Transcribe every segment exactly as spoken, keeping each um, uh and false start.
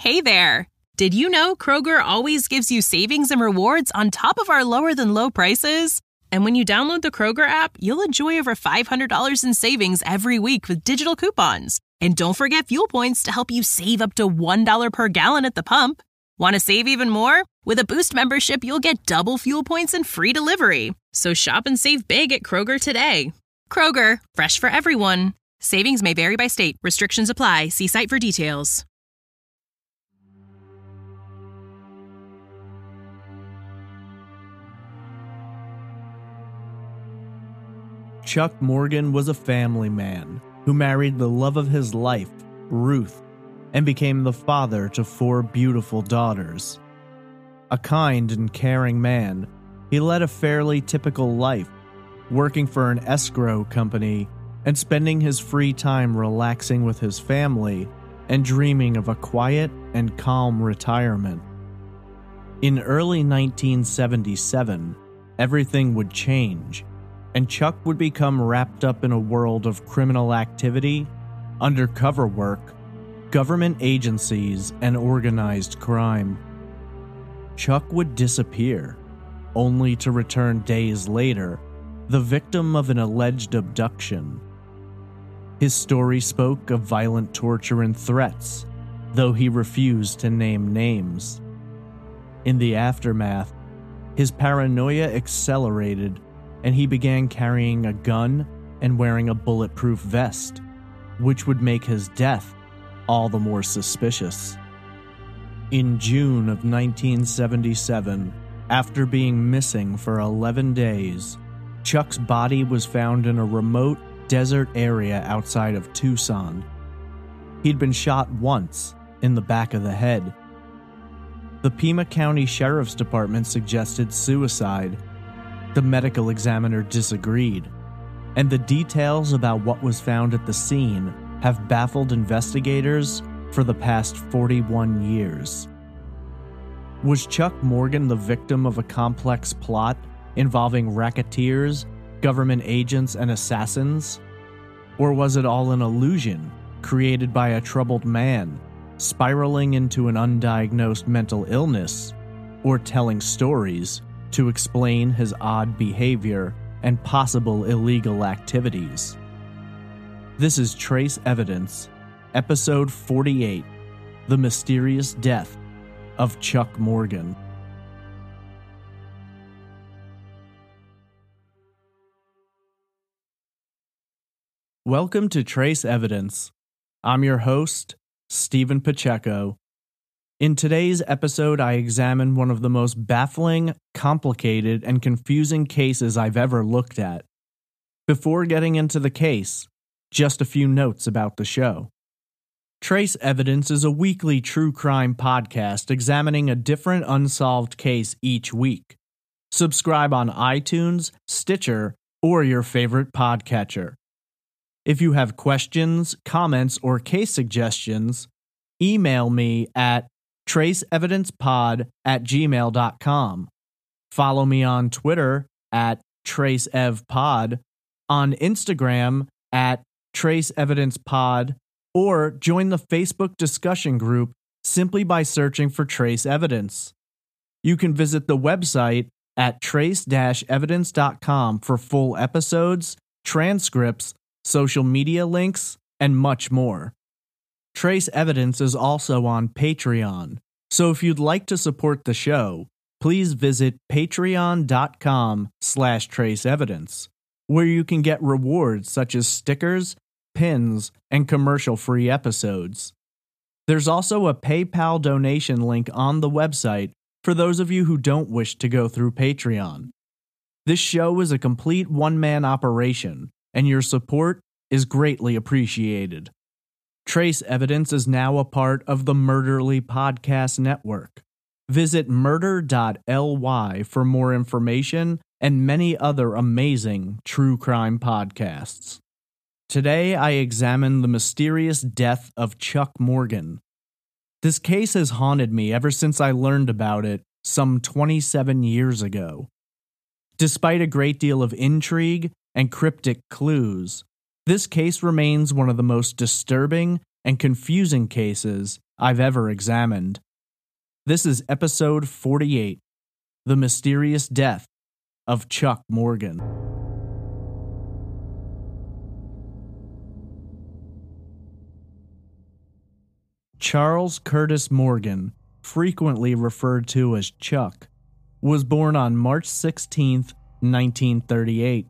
Hey there! Did you know Kroger always gives you savings and rewards on top of our lower-than-low prices? And when you download the Kroger app, you'll enjoy over five hundred dollars in savings every week with digital coupons. And don't forget fuel points to help you save up to one dollar per gallon at the pump. Want to save even more? With a Boost membership, you'll get double fuel points and free delivery. So shop and save big at Kroger today. Kroger, fresh for everyone. Savings may vary by state. Restrictions apply. See site for details. Chuck Morgan was a family man who married the love of his life, Ruth, and became the father to four beautiful daughters. A kind and caring man, he led a fairly typical life, working for an escrow company and spending his free time relaxing with his family and dreaming of a quiet and calm retirement. In early nineteen seventy-seven, everything would change, and Chuck would become wrapped up in a world of criminal activity, undercover work, government agencies, and organized crime. Chuck would disappear, only to return days later, the victim of an alleged abduction. His story spoke of violent torture and threats, though he refused to name names. In the aftermath, his paranoia accelerated, and he began carrying a gun and wearing a bulletproof vest, which would make his death all the more suspicious. In June of nineteen seventy-seven, after being missing for eleven days, Chuck's body was found in a remote desert area outside of Tucson. He'd been shot once in the back of the head. The Pima County Sheriff's Department suggested suicide. The medical examiner disagreed, and the details about what was found at the scene have baffled investigators for the past forty-one years. Was Chuck Morgan the victim of a complex plot involving racketeers, government agents, and assassins? Or was it all an illusion created by a troubled man, spiraling into an undiagnosed mental illness, or telling stories to explain his odd behavior and possible illegal activities? This is Trace Evidence, Episode forty-eight, The Mysterious Death of Chuck Morgan. Welcome to Trace Evidence. I'm your host, Stephen Pacheco. In today's episode, I examine one of the most baffling, complicated, and confusing cases I've ever looked at. Before getting into the case, just a few notes about the show. Trace Evidence is a weekly true crime podcast examining a different unsolved case each week. Subscribe on iTunes, Stitcher, or your favorite podcatcher. If you have questions, comments, or case suggestions, email me at traceevidencepod at gmail dot com. Follow me on Twitter at traceevpod, on Instagram at traceevidencepod, or join the Facebook discussion group simply by searching for Trace Evidence. You can visit the website at trace dash evidence dot com for full episodes, transcripts, social media links, and much more. Trace Evidence is also on Patreon, so if you'd like to support the show, please visit patreon dot com slash trace evidence, where you can get rewards such as stickers, pins, and commercial-free episodes. There's also a PayPal donation link on the website for those of you who don't wish to go through Patreon. This show is a complete one-man operation, and your support is greatly appreciated. Trace Evidence is now a part of the Murderly Podcast Network. Visit murder dot l y for more information and many other amazing true crime podcasts. Today, I examine the mysterious death of Chuck Morgan. This case has haunted me ever since I learned about it some twenty-seven years ago. Despite a great deal of intrigue and cryptic clues, this case remains one of the most disturbing and confusing cases I've ever examined. This is episode forty-eight, The Mysterious Death of Chuck Morgan. Charles Curtis Morgan, frequently referred to as Chuck, was born on March sixteenth, nineteen thirty-eight.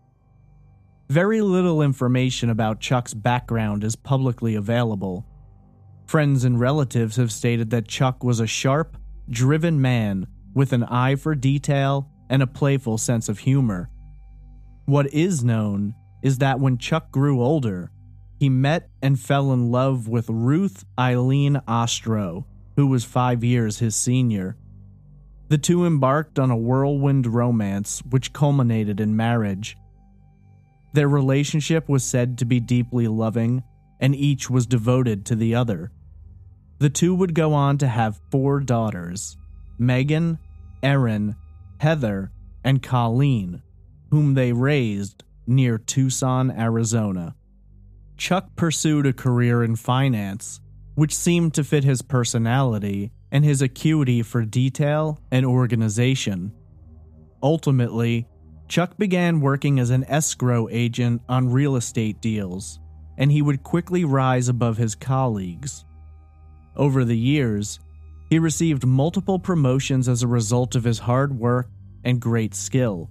Very little information about Chuck's background is publicly available. Friends and relatives have stated that Chuck was a sharp, driven man with an eye for detail and a playful sense of humor. What is known is that when Chuck grew older, he met and fell in love with Ruth Eileen Ostro, who was five years his senior. The two embarked on a whirlwind romance which culminated in marriage. Their relationship was said to be deeply loving, and each was devoted to the other. The two would go on to have four daughters, Megan, Erin, Heather, and Colleen, whom they raised near Tucson, Arizona. Chuck pursued a career in finance, which seemed to fit his personality and his acuity for detail and organization. Ultimately, Chuck began working as an escrow agent on real estate deals, and he would quickly rise above his colleagues. Over the years, he received multiple promotions as a result of his hard work and great skill.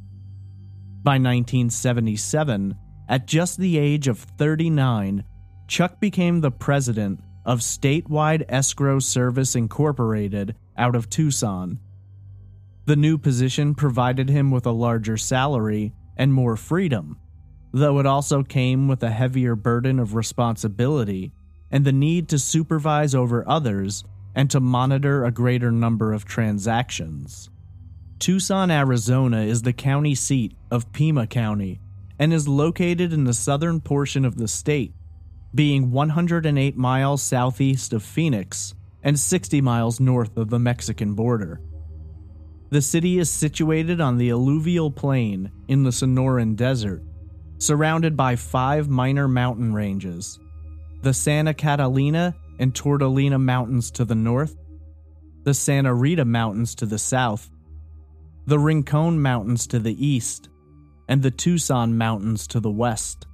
By nineteen seventy-seven, at just the age of thirty-nine, Chuck became the president of Statewide Escrow Service Incorporated out of Tucson. The new position provided him with a larger salary and more freedom, though it also came with a heavier burden of responsibility and the need to supervise over others and to monitor a greater number of transactions. Tucson, Arizona is the county seat of Pima County and is located in the southern portion of the state, being one hundred eight miles southeast of Phoenix and sixty miles north of the Mexican border. The city is situated on the alluvial plain in the Sonoran Desert, surrounded by five minor mountain ranges: the Santa Catalina and Tortolina Mountains to the north, the Santa Rita Mountains to the south, the Rincon Mountains to the east, and the Tucson Mountains to the west.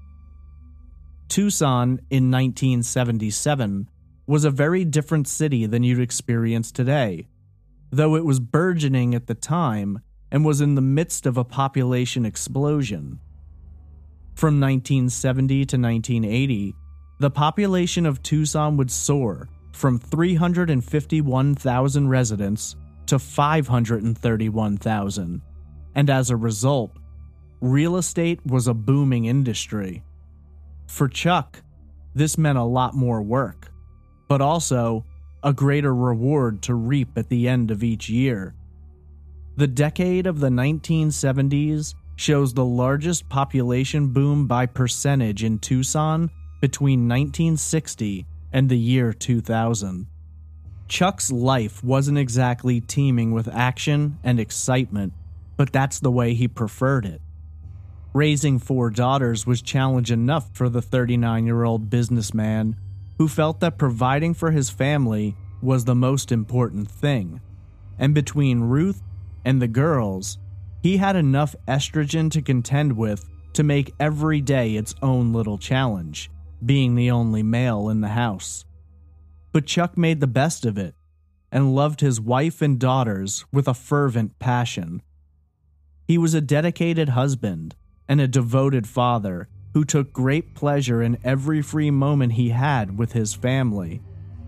Tucson, in nineteen seventy-seven, was a very different city than you'd experience today, though it was burgeoning at the time and was in the midst of a population explosion. From nineteen seventy to nineteen eighty, the population of Tucson would soar from three hundred fifty-one thousand residents to five hundred thirty-one thousand, and as a result, real estate was a booming industry. For Chuck, this meant a lot more work, but also a greater reward to reap at the end of each year. The decade of the nineteen seventies shows the largest population boom by percentage in Tucson between nineteen sixty and the year two thousand. Chuck's life wasn't exactly teeming with action and excitement, but that's the way he preferred it. Raising four daughters was challenge enough for the thirty-nine-year-old businessman who felt that providing for his family was the most important thing. And between Ruth and the girls, he had enough estrogen to contend with to make every day its own little challenge, being the only male in the house. But Chuck made the best of it and loved his wife and daughters with a fervent passion. He was a dedicated husband and a devoted father who took great pleasure in every free moment he had with his family.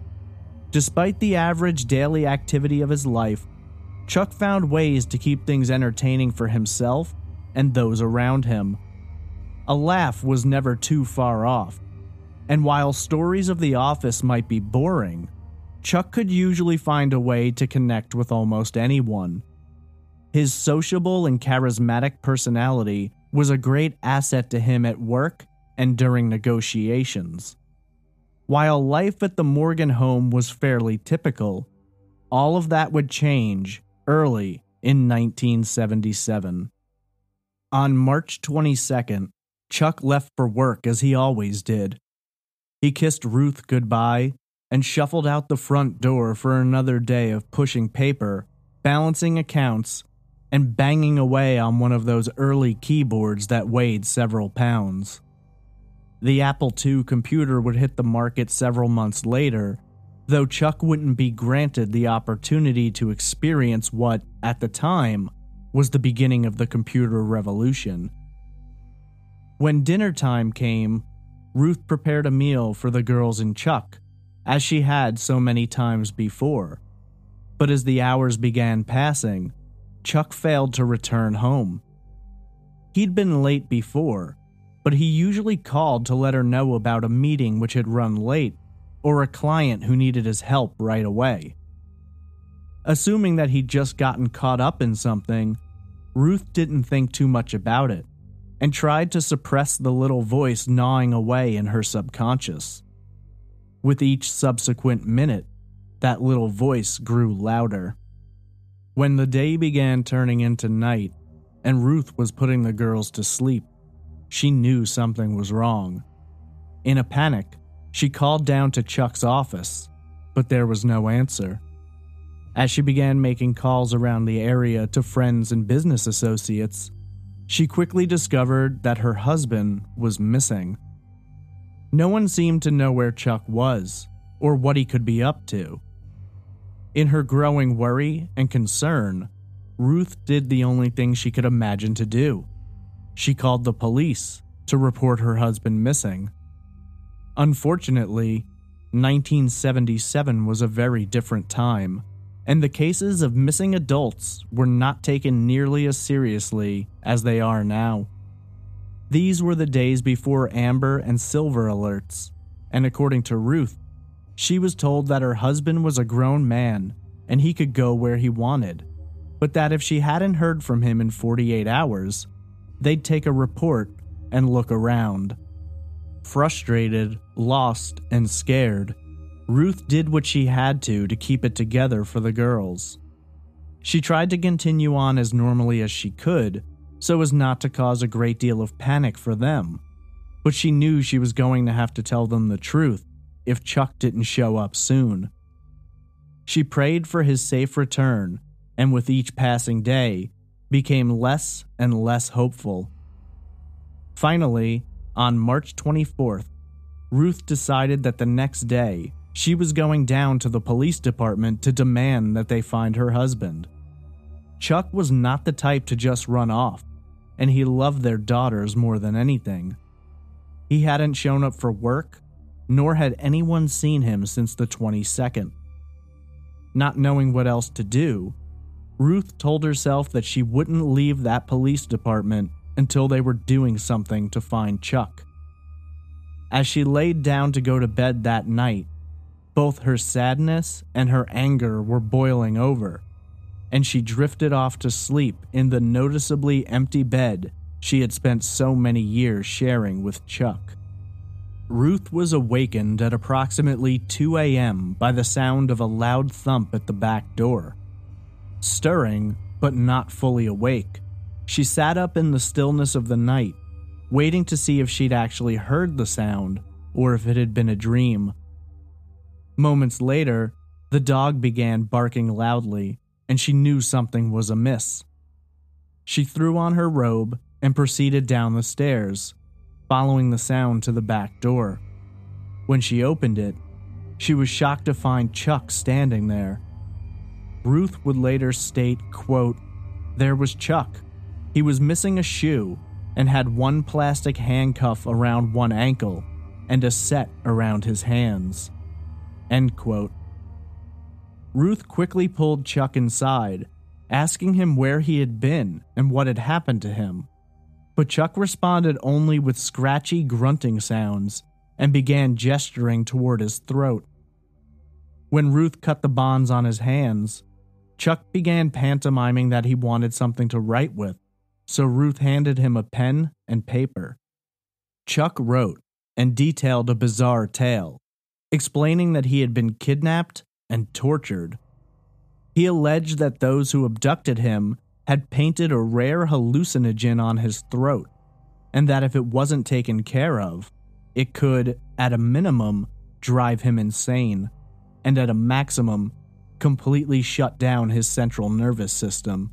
Despite the average daily activity of his life, Chuck found ways to keep things entertaining for himself and those around him. A laugh was never too far off, and while stories of the office might be boring, Chuck could usually find a way to connect with almost anyone. His sociable and charismatic personality was a great asset to him at work and during negotiations. While life at the Morgan home was fairly typical, all of that would change early in nineteen seventy-seven. On March twenty-second, Chuck left for work as he always did. He kissed Ruth goodbye and shuffled out the front door for another day of pushing paper, balancing accounts, and banging away on one of those early keyboards that weighed several pounds. The Apple two computer would hit the market several months later, though Chuck wouldn't be granted the opportunity to experience what, at the time, was the beginning of the computer revolution. When dinner time came, Ruth prepared a meal for the girls and Chuck, as she had so many times before. But as the hours began passing, Chuck failed to return home. He'd been late before, but he usually called to let her know about a meeting which had run late or a client who needed his help right away. Assuming that he'd just gotten caught up in something, Ruth didn't think too much about it and tried to suppress the little voice gnawing away in her subconscious. With each subsequent minute, that little voice grew louder. When the day began turning into night and Ruth was putting the girls to sleep, she knew something was wrong. In a panic, she called down to Chuck's office, but there was no answer. As she began making calls around the area to friends and business associates, she quickly discovered that her husband was missing. No one seemed to know where Chuck was or what he could be up to. In her growing worry and concern, Ruth did the only thing she could imagine to do. She called the police to report her husband missing. Unfortunately, nineteen seventy-seven was a very different time, and the cases of missing adults were not taken nearly as seriously as they are now. These were the days before Amber and Silver alerts, and according to Ruth, she was told that her husband was a grown man and he could go where he wanted, but that if she hadn't heard from him in forty-eight hours, they'd take a report and look around. Frustrated, lost, and scared, Ruth did what she had to to keep it together for the girls. She tried to continue on as normally as she could, so as not to cause a great deal of panic for them, but she knew she was going to have to tell them the truth if Chuck didn't show up soon. She prayed for his safe return, and with each passing day, became less and less hopeful. Finally, on March twenty-fourth, Ruth decided that the next day, she was going down to the police department to demand that they find her husband. Chuck was not the type to just run off, and he loved their daughters more than anything. He hadn't shown up for work, nor had anyone seen him since the twenty-second. Not knowing what else to do, Ruth told herself that she wouldn't leave that police department until they were doing something to find Chuck. As she laid down to go to bed that night, both her sadness and her anger were boiling over, and she drifted off to sleep in the noticeably empty bed she had spent so many years sharing with Chuck. Ruth was awakened at approximately two a.m. by the sound of a loud thump at the back door. Stirring, but not fully awake, she sat up in the stillness of the night, waiting to see if she'd actually heard the sound or if it had been a dream. Moments later, the dog began barking loudly, and she knew something was amiss. She threw on her robe and proceeded down the stairs, following the sound to the back door. When she opened it, she was shocked to find Chuck standing there. Ruth would later state, quote, "There was Chuck. He was missing a shoe and had one plastic handcuff around one ankle and a set around his hands." End quote. Ruth quickly pulled Chuck inside, asking him where he had been and what had happened to him. But Chuck responded only with scratchy grunting sounds and began gesturing toward his throat. When Ruth cut the bonds on his hands, Chuck began pantomiming that he wanted something to write with, so Ruth handed him a pen and paper. Chuck wrote and detailed a bizarre tale, explaining that he had been kidnapped and tortured. He alleged that those who abducted him had painted a rare hallucinogen on his throat, and that if it wasn't taken care of, it could, at a minimum, drive him insane. and at a maximum, completely shut down his central nervous system.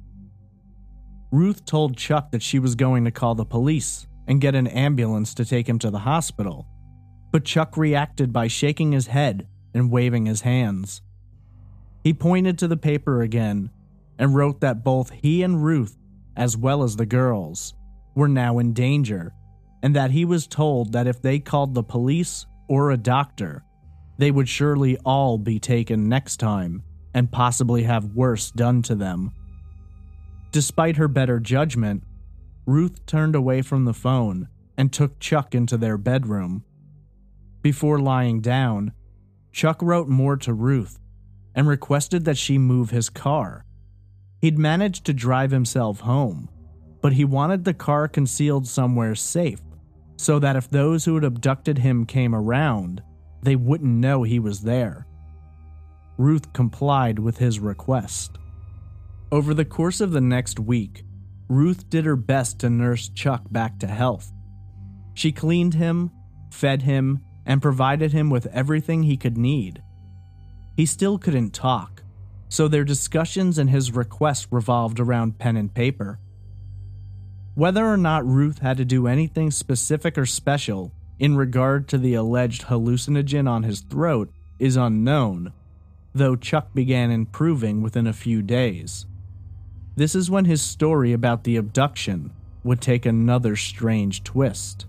Ruth told Chuck that she was going to call the police and get an ambulance to take him to the hospital, but Chuck reacted by shaking his head and waving his hands. He pointed to the paper again and wrote that both he and Ruth, as well as the girls, were now in danger, and that he was told that if they called the police or a doctor, they would surely all be taken next time and possibly have worse done to them. Despite her better judgment, Ruth turned away from the phone and took Chuck into their bedroom. Before lying down, Chuck wrote more to Ruth and requested that she move his car. He'd managed to drive himself home, but he wanted the car concealed somewhere safe so that if those who had abducted him came around, they wouldn't know he was there. Ruth complied with his request. Over the course of the next week, Ruth did her best to nurse Chuck back to health. She cleaned him, fed him, and provided him with everything he could need. He still couldn't talk, so their discussions and his requests revolved around pen and paper. Whether or not Ruth had to do anything specific or special in regard to the alleged hallucinogen on his throat is unknown, though Chuck began improving within a few days. This is when his story about the abduction would take another strange twist.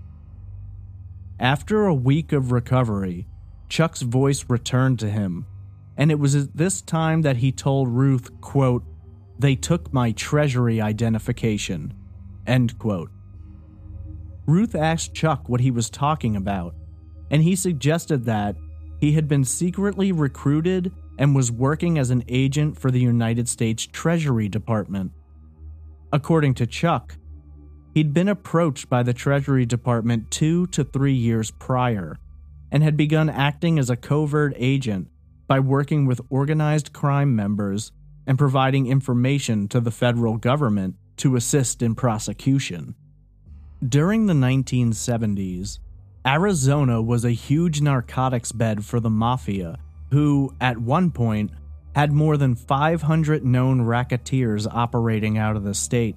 After a week of recovery, Chuck's voice returned to him, and it was at this time that he told Ruth, quote, "They took my treasury identification," end quote. Ruth asked Chuck what he was talking about, and he suggested that he had been secretly recruited and was working as an agent for the United States Treasury Department. According to Chuck, he'd been approached by the Treasury Department two to three years prior and had begun acting as a covert agent by working with organized crime members and providing information to the federal government to assist in prosecution. During the nineteen seventies, Arizona was a huge narcotics bed for the mafia, who, at one point, had more than five hundred known racketeers operating out of the state.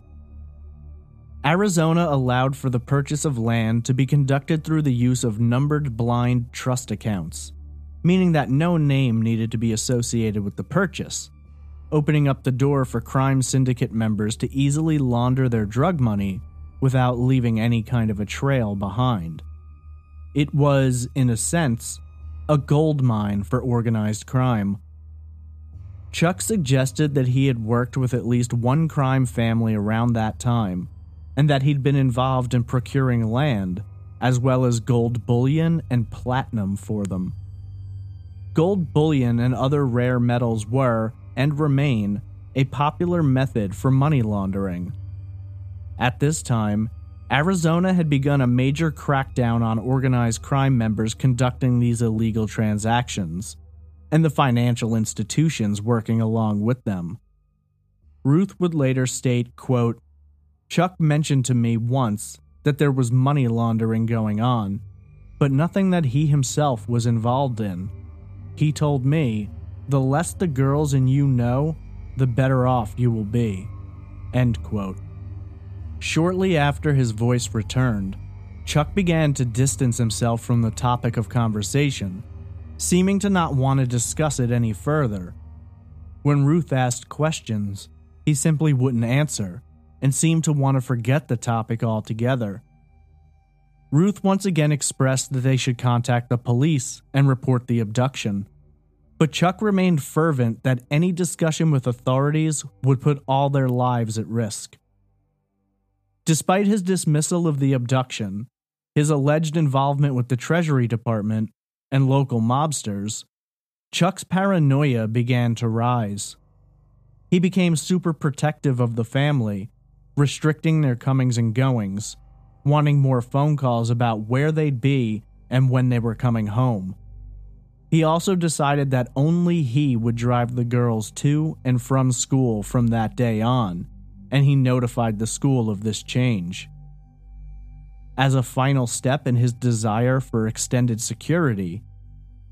Arizona allowed for the purchase of land to be conducted through the use of numbered blind trust accounts, meaning that no name needed to be associated with the purchase, opening up the door for crime syndicate members to easily launder their drug money without leaving any kind of a trail behind. It was, in a sense, a gold mine for organized crime. Chuck suggested that he had worked with at least one crime family around that time, and that he'd been involved in procuring land, as well as gold bullion and platinum for them. Gold bullion and other rare metals were, and remain, a popular method for money laundering. At this time, Arizona had begun a major crackdown on organized crime members conducting these illegal transactions, and the financial institutions working along with them. Ruth would later state, quote, "Chuck mentioned to me once that there was money laundering going on, but nothing that he himself was involved in. He told me, the less the girls and you know, the better off you will be." End quote. Shortly after his voice returned, Chuck began to distance himself from the topic of conversation, seeming to not want to discuss it any further. When Ruth asked questions, he simply wouldn't answer and seemed to want to forget the topic altogether. Ruth once again expressed that they should contact the police and report the abduction, but Chuck remained fervent that any discussion with authorities would put all their lives at risk. Despite his dismissal of the abduction, his alleged involvement with the Treasury Department, and local mobsters, Chuck's paranoia began to rise. He became super protective of the family, restricting their comings and goings, wanting more phone calls about where they'd be and when they were coming home. He also decided that only he would drive the girls to and from school from that day on, and he notified the school of this change. As a final step in his desire for extended security,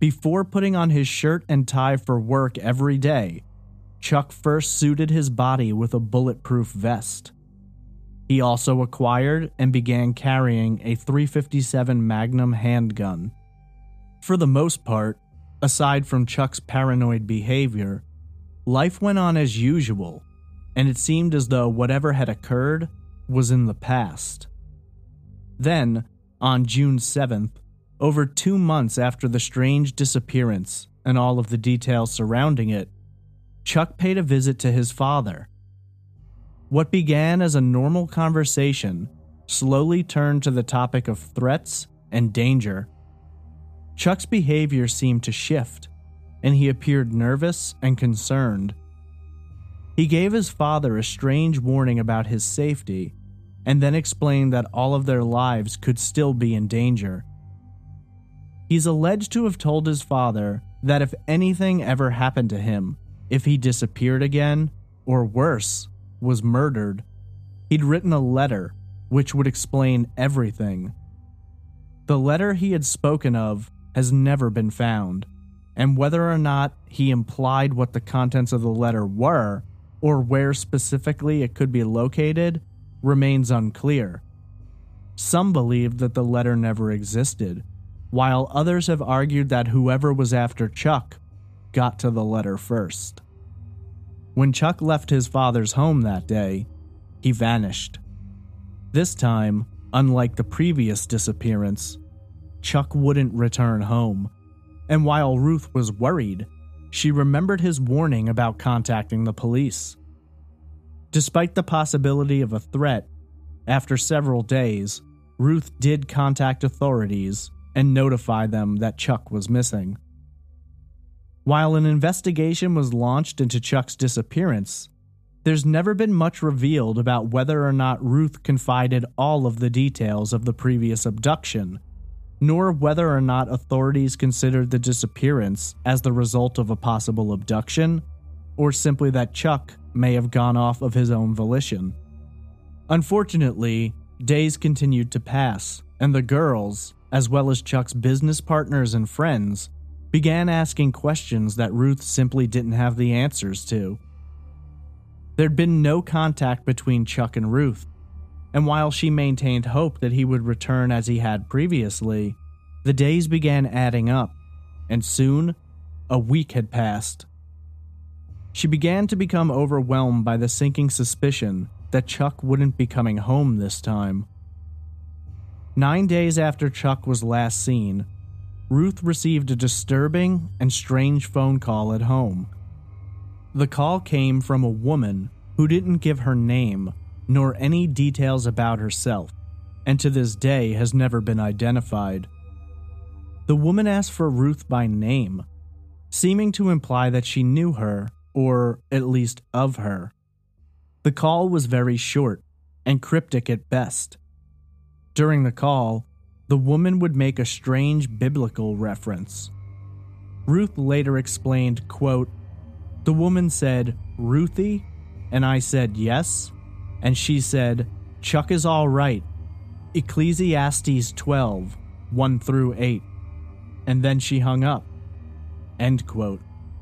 Before putting on his shirt and tie for work every day, Chuck first suited his body with a bulletproof vest. He also acquired and began carrying a three fifty-seven Magnum handgun. For the most part, aside from Chuck's paranoid behavior, life went on as usual, and it seemed as though whatever had occurred was in the past. Then, on June seventh, over two months after the strange disappearance and all of the details surrounding it, Chuck paid a visit to his father. What began as a normal conversation slowly turned to the topic of threats and danger. Chuck's behavior seemed to shift, and he appeared nervous and concerned. He gave his father a strange warning about his safety, and then explained that all of their lives could still be in danger. He's alleged to have told his father that if anything ever happened to him, if he disappeared again, or worse, was murdered, he'd written a letter which would explain everything. The letter he had spoken of has never been found, and whether or not he implied what the contents of the letter were, or where specifically it could be located, remains unclear. Some believe that the letter never existed, while others have argued that whoever was after Chuck got to the letter first. When Chuck left his father's home that day, he vanished. This time, unlike the previous disappearance, Chuck wouldn't return home, and while Ruth was worried, she remembered his warning about contacting the police. Despite the possibility of a threat, after several days, Ruth did contact authorities and notify them that Chuck was missing. While an investigation was launched into Chuck's disappearance, there's never been much revealed about whether or not Ruth confided all of the details of the previous abduction, nor whether or not authorities considered the disappearance as the result of a possible abduction, or simply that Chuck may have gone off of his own volition. Unfortunately, days continued to pass, and the girls, as well as Chuck's business partners and friends, began asking questions that Ruth simply didn't have the answers to. There'd been no contact between Chuck and Ruth, and while she maintained hope that he would return as he had previously, the days began adding up, and soon, a week had passed. She began to become overwhelmed by the sinking suspicion that Chuck wouldn't be coming home this time. Nine days after Chuck was last seen, Ruth received a disturbing and strange phone call at home. The call came from a woman who didn't give her name nor any details about herself, and to this day has never been identified. The woman asked for Ruth by name, seeming to imply that she knew her, or at least of her. The call was very short and cryptic at best. During the call, the woman would make a strange biblical reference. Ruth later explained, quote, "The woman said, 'Ruthie?' And I said, 'Yes.' And she said, 'Chuck is all right. Ecclesiastes twelve, one through eight. And then she hung up." End quote.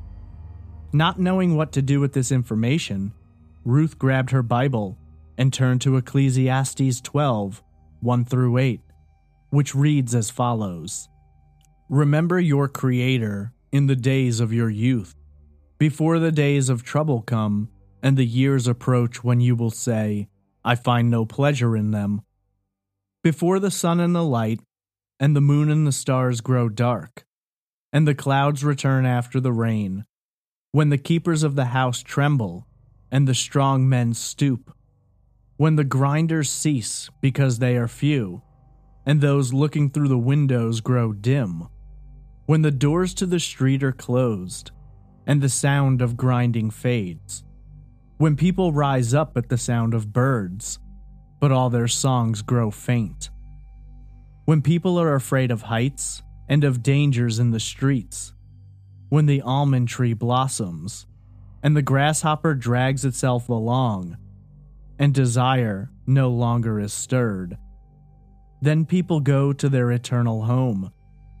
Not knowing what to do with this information, Ruth grabbed her Bible and turned to Ecclesiastes twelve, one through eight, which reads as follows: "Remember your Creator in the days of your youth, before the days of trouble come, and the years approach when you will say, 'I find no pleasure in them.' Before the sun and the light, and the moon and the stars grow dark, and the clouds return after the rain, when the keepers of the house tremble, and the strong men stoop, when the grinders cease because they are few, and those looking through the windows grow dim, when the doors to the street are closed, and the sound of grinding fades, when people rise up at the sound of birds, but all their songs grow faint, when people are afraid of heights and of dangers in the streets, when the almond tree blossoms, and the grasshopper drags itself along, and desire no longer is stirred. Then people go to their eternal home,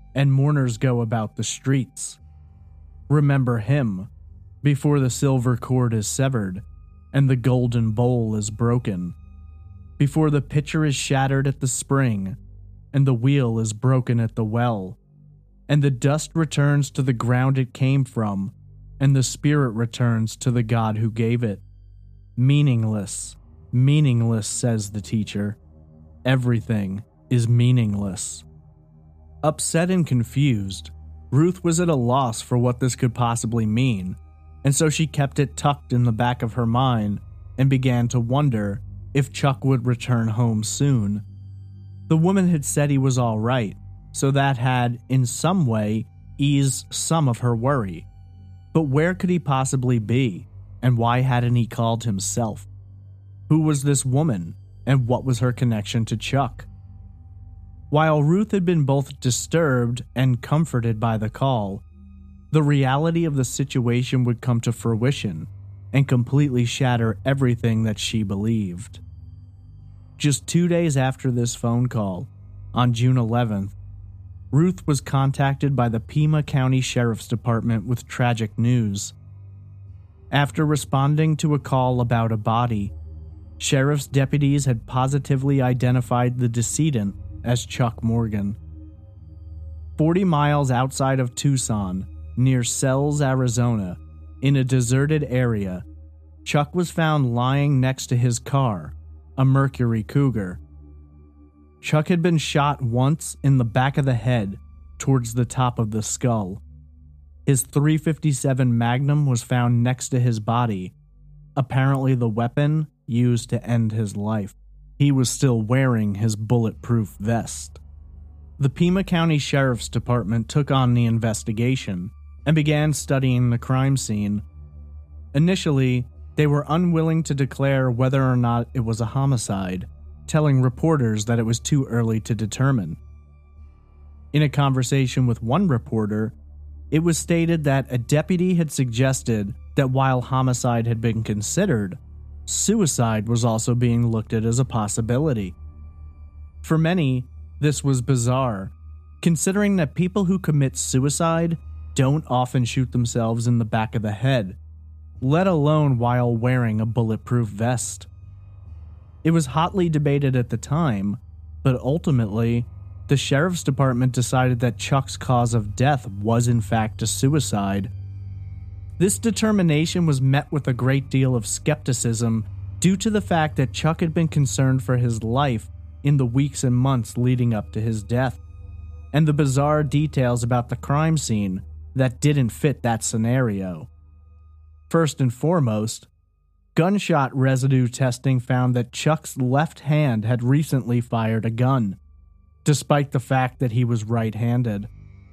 and mourners go about the streets. Remember him before the silver cord is severed and the golden bowl is broken, before the pitcher is shattered at the spring and the wheel is broken at the well, and the dust returns to the ground it came from, and the spirit returns to the God who gave it. Meaningless, meaningless, says the teacher. Everything is meaningless. Upset and confused, Ruth was at a loss for what this could possibly mean, and so she kept it tucked in the back of her mind and began to wonder if Chuck would return home soon. The woman had said he was all right, so that had, in some way, eased some of her worry. But where could he possibly be, and why hadn't he called himself? Who was this woman, and what was her connection to Chuck? While Ruth had been both disturbed and comforted by the call, the reality of the situation would come to fruition and completely shatter everything that she believed. Just two days after this phone call, on June eleventh, Ruth was contacted by the Pima County Sheriff's Department with tragic news. After responding to a call about a body, sheriff's deputies had positively identified the decedent as Chuck Morgan. Forty miles outside of Tucson, near Sells, Arizona, in a deserted area, Chuck was found lying next to his car, a Mercury Cougar. Chuck had been shot once in the back of the head, towards the top of the skull. His three fifty-seven Magnum was found next to his body, apparently the weapon used to end his life. He was still wearing his bulletproof vest. The Pima County Sheriff's Department took on the investigation and began studying the crime scene. Initially, they were unwilling to declare whether or not it was a homicide, telling reporters that it was too early to determine. In a conversation with one reporter, it was stated that a deputy had suggested that while homicide had been considered, suicide was also being looked at as a possibility. For many, this was bizarre, considering that people who commit suicide don't often shoot themselves in the back of the head, let alone while wearing a bulletproof vest. It was hotly debated at the time, but ultimately, the sheriff's department decided that Chuck's cause of death was in fact a suicide. This determination was met with a great deal of skepticism due to the fact that Chuck had been concerned for his life in the weeks and months leading up to his death, and the bizarre details about the crime scene that didn't fit that scenario. First and foremost, gunshot residue testing found that Chuck's left hand had recently fired a gun, despite the fact that he was right-handed.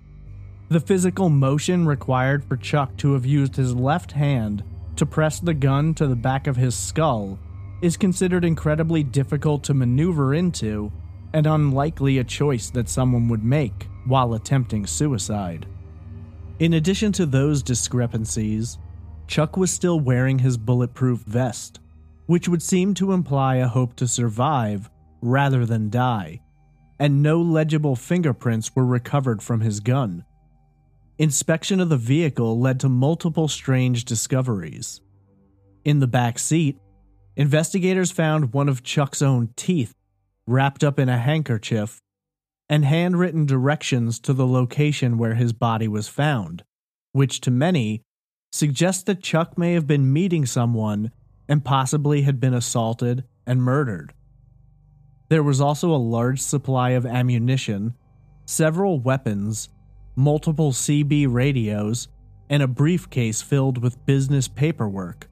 The physical motion required for Chuck to have used his left hand to press the gun to the back of his skull is considered incredibly difficult to maneuver into and unlikely a choice that someone would make while attempting suicide. In addition to those discrepancies, Chuck was still wearing his bulletproof vest, which would seem to imply a hope to survive rather than die, and no legible fingerprints were recovered from his gun. Inspection of the vehicle led to multiple strange discoveries. In the back seat, investigators found one of Chuck's own teeth wrapped up in a handkerchief and handwritten directions to the location where his body was found, which to many suggests that Chuck may have been meeting someone and possibly had been assaulted and murdered. There was also a large supply of ammunition, several weapons, multiple C B radios, and a briefcase filled with business paperwork.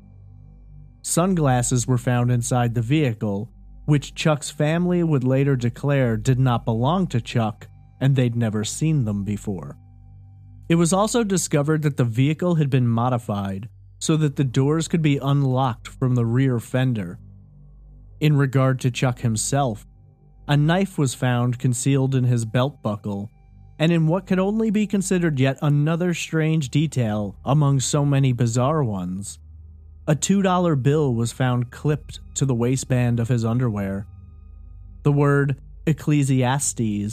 Sunglasses were found inside the vehicle, which Chuck's family would later declare did not belong to Chuck, and they'd never seen them before. It was also discovered that the vehicle had been modified so that the doors could be unlocked from the rear fender. In regard to Chuck himself, a knife was found concealed in his belt buckle, and in what could only be considered yet another strange detail among so many bizarre ones, a two dollar bill was found clipped to the waistband of his underwear. The word Ecclesiastes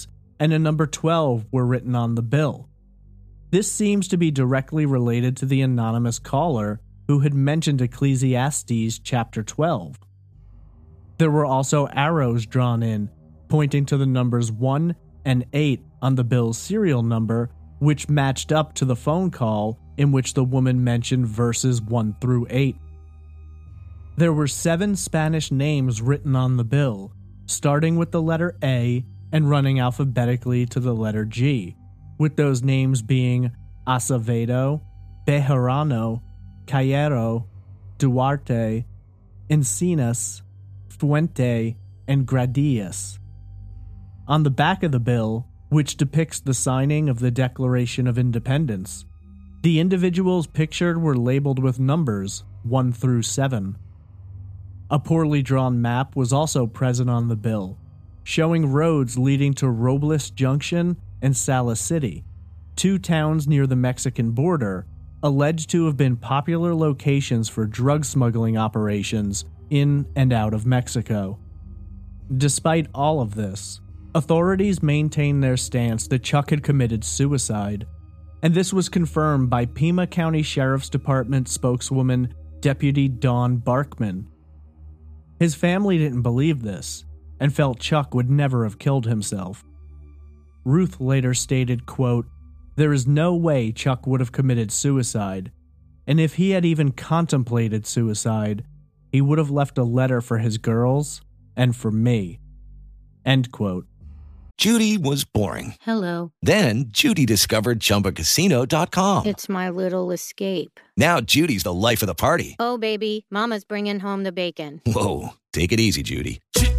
and a number twelve were written on the bill. This seems to be directly related to the anonymous caller who had mentioned Ecclesiastes chapter twelve. There were also arrows drawn in, pointing to the numbers one and eight on the bill's serial number, which matched up to the phone call in which the woman mentioned verses one through eight. There were seven Spanish names written on the bill, starting with the letter A and running alphabetically to the letter G, with those names being Acevedo, Bejarano, Cayero, Duarte, Encinas, Fuente, and Gradius. On the back of the bill, which depicts the signing of the Declaration of Independence, the individuals pictured were labeled with numbers one through seven. A poorly drawn map was also present on the bill, showing roads leading to Robles Junction and Salis City, two towns near the Mexican border, alleged to have been popular locations for drug smuggling operations in and out of Mexico. Despite all of this, authorities maintained their stance that Chuck had committed suicide, and this was confirmed by Pima County Sheriff's Department spokeswoman Deputy Dawn Barkman. His family didn't believe this, and felt Chuck would never have killed himself. Ruth later stated, quote, "There is no way Chuck would have committed suicide, and if he had even contemplated suicide, he would have left a letter for his girls and for me." End quote. Judy was boring. Hello. Then Judy discovered Chumba Casino dot com. It's my little escape. Now Judy's the life of the party. Oh, baby, mama's bringing home the bacon. Whoa, take it easy, Judy.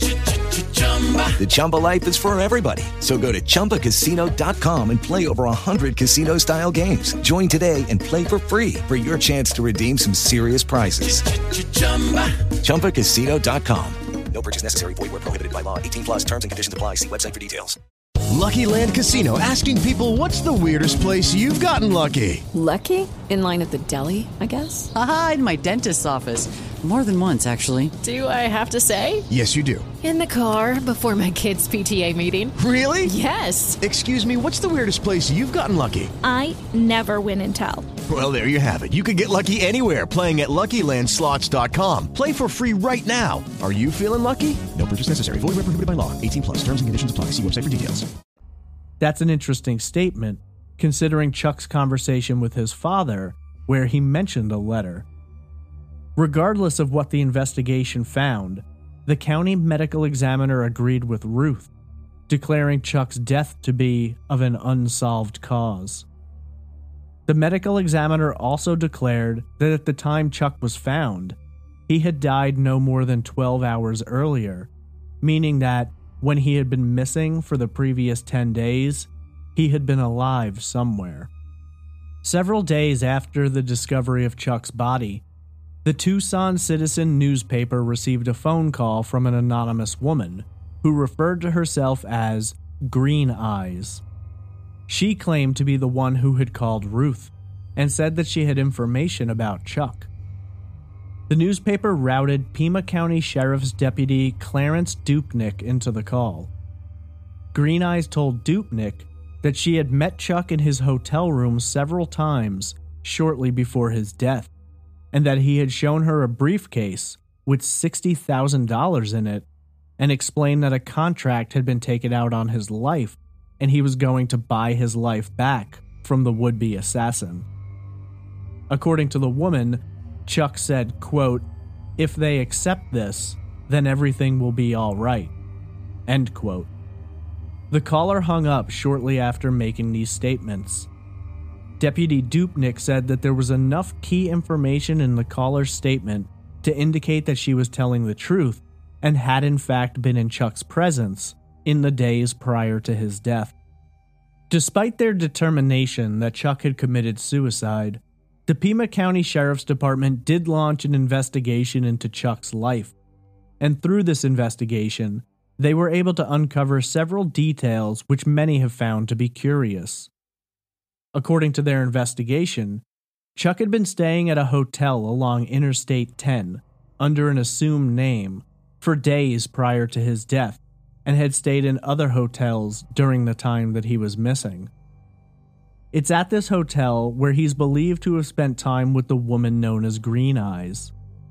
The Chumba life is for everybody. So go to Chumba Casino dot com and play over one hundred casino-style games. Join today and play for free for your chance to redeem some serious prizes. Chumba Casino dot com. No purchase necessary. Void where prohibited by law. eighteen plus terms and conditions apply. See website for details. Lucky Land Casino, asking people, what's the weirdest place you've gotten lucky? Lucky? In line at the deli, I guess? Aha, in my dentist's office. More than once, actually. Do I have to say? Yes, you do. In the car before my kids' P T A meeting. Really? Yes. Excuse me, what's the weirdest place you've gotten lucky? I never win and tell. Well, there you have it. You can get lucky anywhere, playing at Lucky Land Slots dot com. Play for free right now. Are you feeling lucky? No purchase necessary. Void where prohibited by law. eighteen plus. Terms and conditions apply. See website for details. That's an interesting statement, considering Chuck's conversation with his father, where he mentioned a letter. Regardless of what the investigation found, the county medical examiner agreed with Ruth, declaring Chuck's death to be of an unsolved cause. The medical examiner also declared that at the time Chuck was found, he had died no more than twelve hours earlier, meaning that when he had been missing for the previous ten days, he had been alive somewhere. Several days after the discovery of Chuck's body, the Tucson Citizen newspaper received a phone call from an anonymous woman who referred to herself as Green Eyes. She claimed to be the one who had called Ruth and said that she had information about Chuck. The newspaper routed Pima County Sheriff's Deputy Clarence Dupnick into the call. Green Eyes told Dupnick that she had met Chuck in his hotel room several times shortly before his death, and that he had shown her a briefcase with sixty thousand dollars in it and explained that a contract had been taken out on his life and he was going to buy his life back from the would-be assassin. According to the woman, Chuck said, quote, "If they accept this, then everything will be all right." End quote. The caller hung up shortly after making these statements. Deputy Dupnick said that there was enough key information in the caller's statement to indicate that she was telling the truth and had in fact been in Chuck's presence in the days prior to his death. Despite their determination that Chuck had committed suicide, the Pima County Sheriff's Department did launch an investigation into Chuck's life, and through this investigation, they were able to uncover several details which many have found to be curious. According to their investigation, Chuck had been staying at a hotel along Interstate ten under an assumed name for days prior to his death, and had stayed in other hotels during the time that he was missing. It's at this hotel where he's believed to have spent time with the woman known as Green Eyes.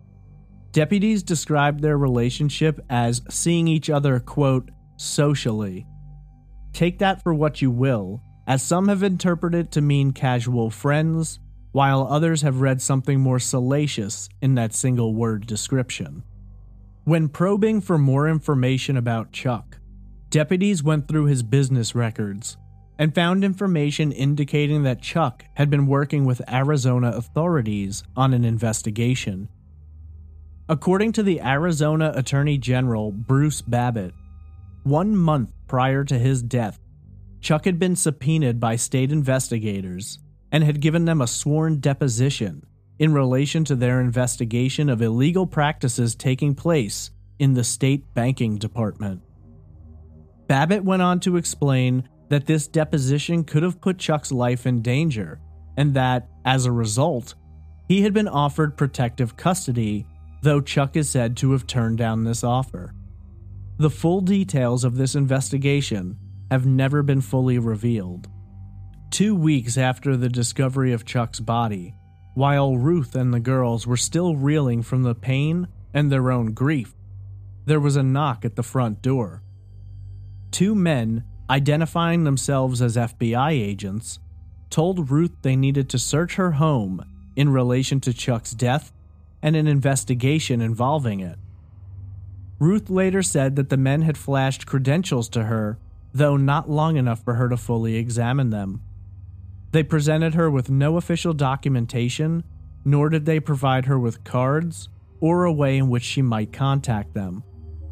Deputies described their relationship as seeing each other, quote, socially. Take that for what you will, as some have interpreted it to mean casual friends, while others have read something more salacious in that single word description. When probing for more information about Chuck, deputies went through his business records and found information indicating that Chuck had been working with Arizona authorities on an investigation. According to the Arizona Attorney General Bruce Babbitt, one month prior to his death, Chuck had been subpoenaed by state investigators and had given them a sworn deposition in relation to their investigation of illegal practices taking place in the state banking department. Babbitt went on to explain that this deposition could have put Chuck's life in danger, and that, as a result, he had been offered protective custody, though Chuck is said to have turned down this offer. The full details of this investigation have never been fully revealed. Two weeks after the discovery of Chuck's body, while Ruth and the girls were still reeling from the pain and their own grief, there was a knock at the front door. Two men, identifying themselves as F B I agents, told Ruth they needed to search her home in relation to Chuck's death and an investigation involving it. Ruth later said that the men had flashed credentials to her, though not long enough for her to fully examine them. They presented her with no official documentation, nor did they provide her with cards or a way in which she might contact them.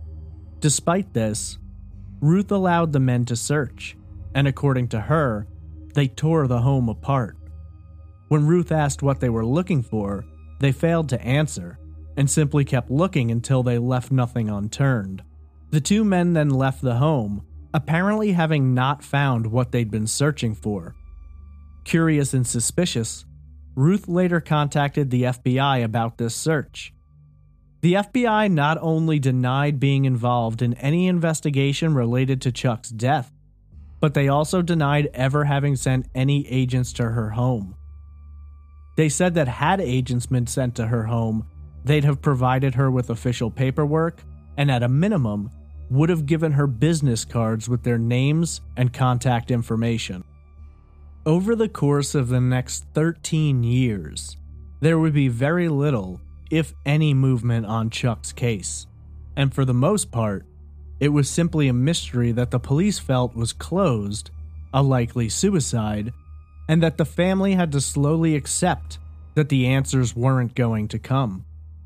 Despite this, Ruth allowed the men to search, and according to her, they tore the home apart. When Ruth asked what they were looking for, they failed to answer, and simply kept looking until they left nothing unturned. The two men then left the home, apparently having not found what they'd been searching for. Curious and suspicious, Ruth later contacted the F B I about this search. The F B I not only denied being involved in any investigation related to Chuck's death, but they also denied ever having sent any agents to her home. They said that had agents been sent to her home, they'd have provided her with official paperwork and at a minimum would have given her business cards with their names and contact information. Over the course of the next thirteen years, there would be very little, if any, movement on Chuck's case, and for the most part, it was simply a mystery that the police felt was closed, a likely suicide, and that the family had to slowly accept that the answers weren't going to come.